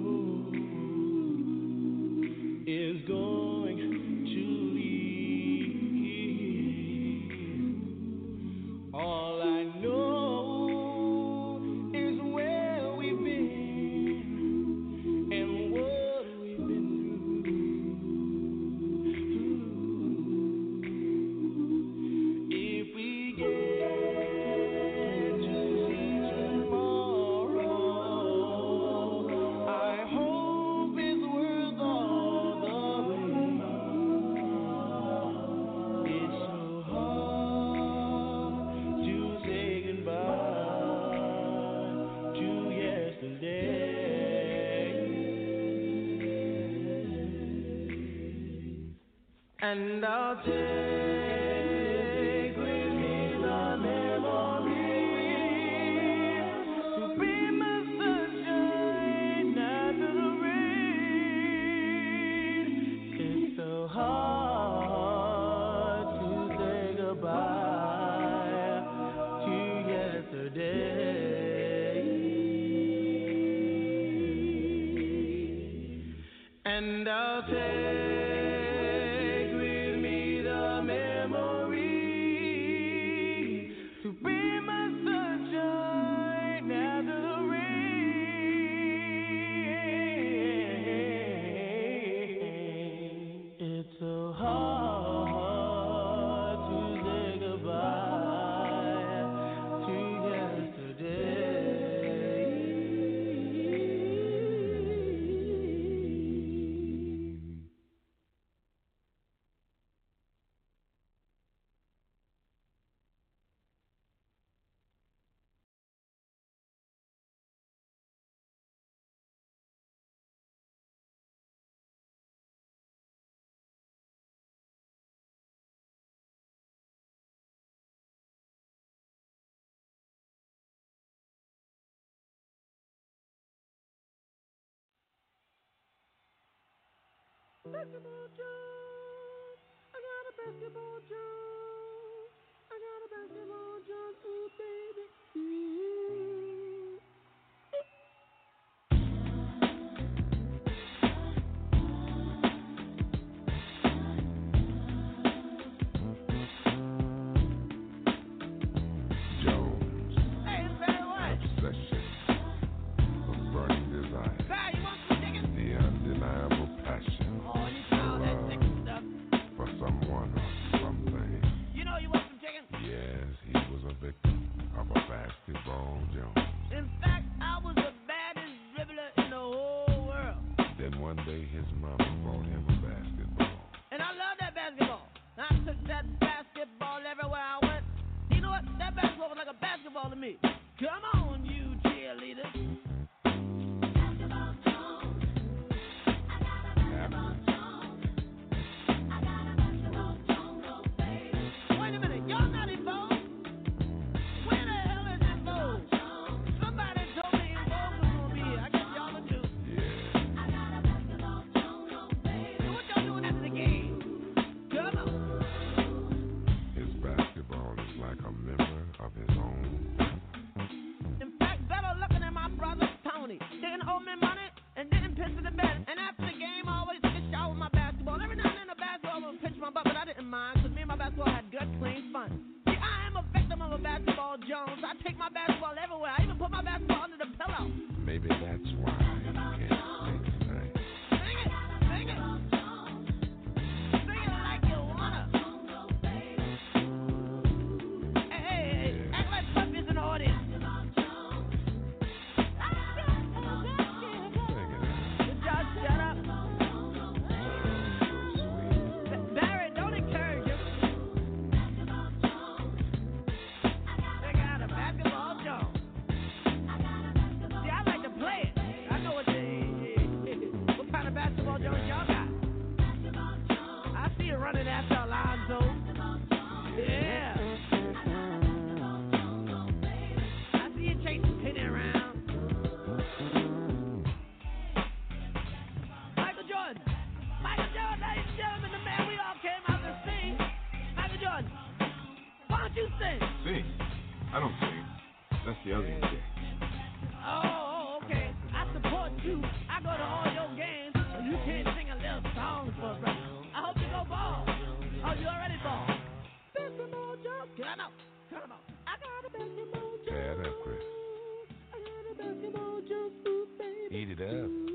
road is going to lead. All I know is where we've been and what we've been through. If we get to see tomorrow, I hope it's worth all the rain. It's so hard to say goodbye to yesterday, and I'll take with me the memory to be my sunshine after the rain. It's so hard to say goodbye to yesterday, and I'll take with me the memory to be my sunshine after the rain. It's so hard to say goodbye to yesterday. Basketball Jones, I got a basketball Jones, I got a basketball Jones, ooh baby, Jones, hey, it's very what? obsession of burning desire, Guy, you want some chicken? the undeniable passion Oh, you found that chicken stuff. for someone or something. You know you want some chicken? Yes, he was a victim of a basketball Jones. In fact, I was the baddest dribbler in the whole world. Then one day his mama bought him a basketball. And I love that basketball. I took that basketball Eat it up.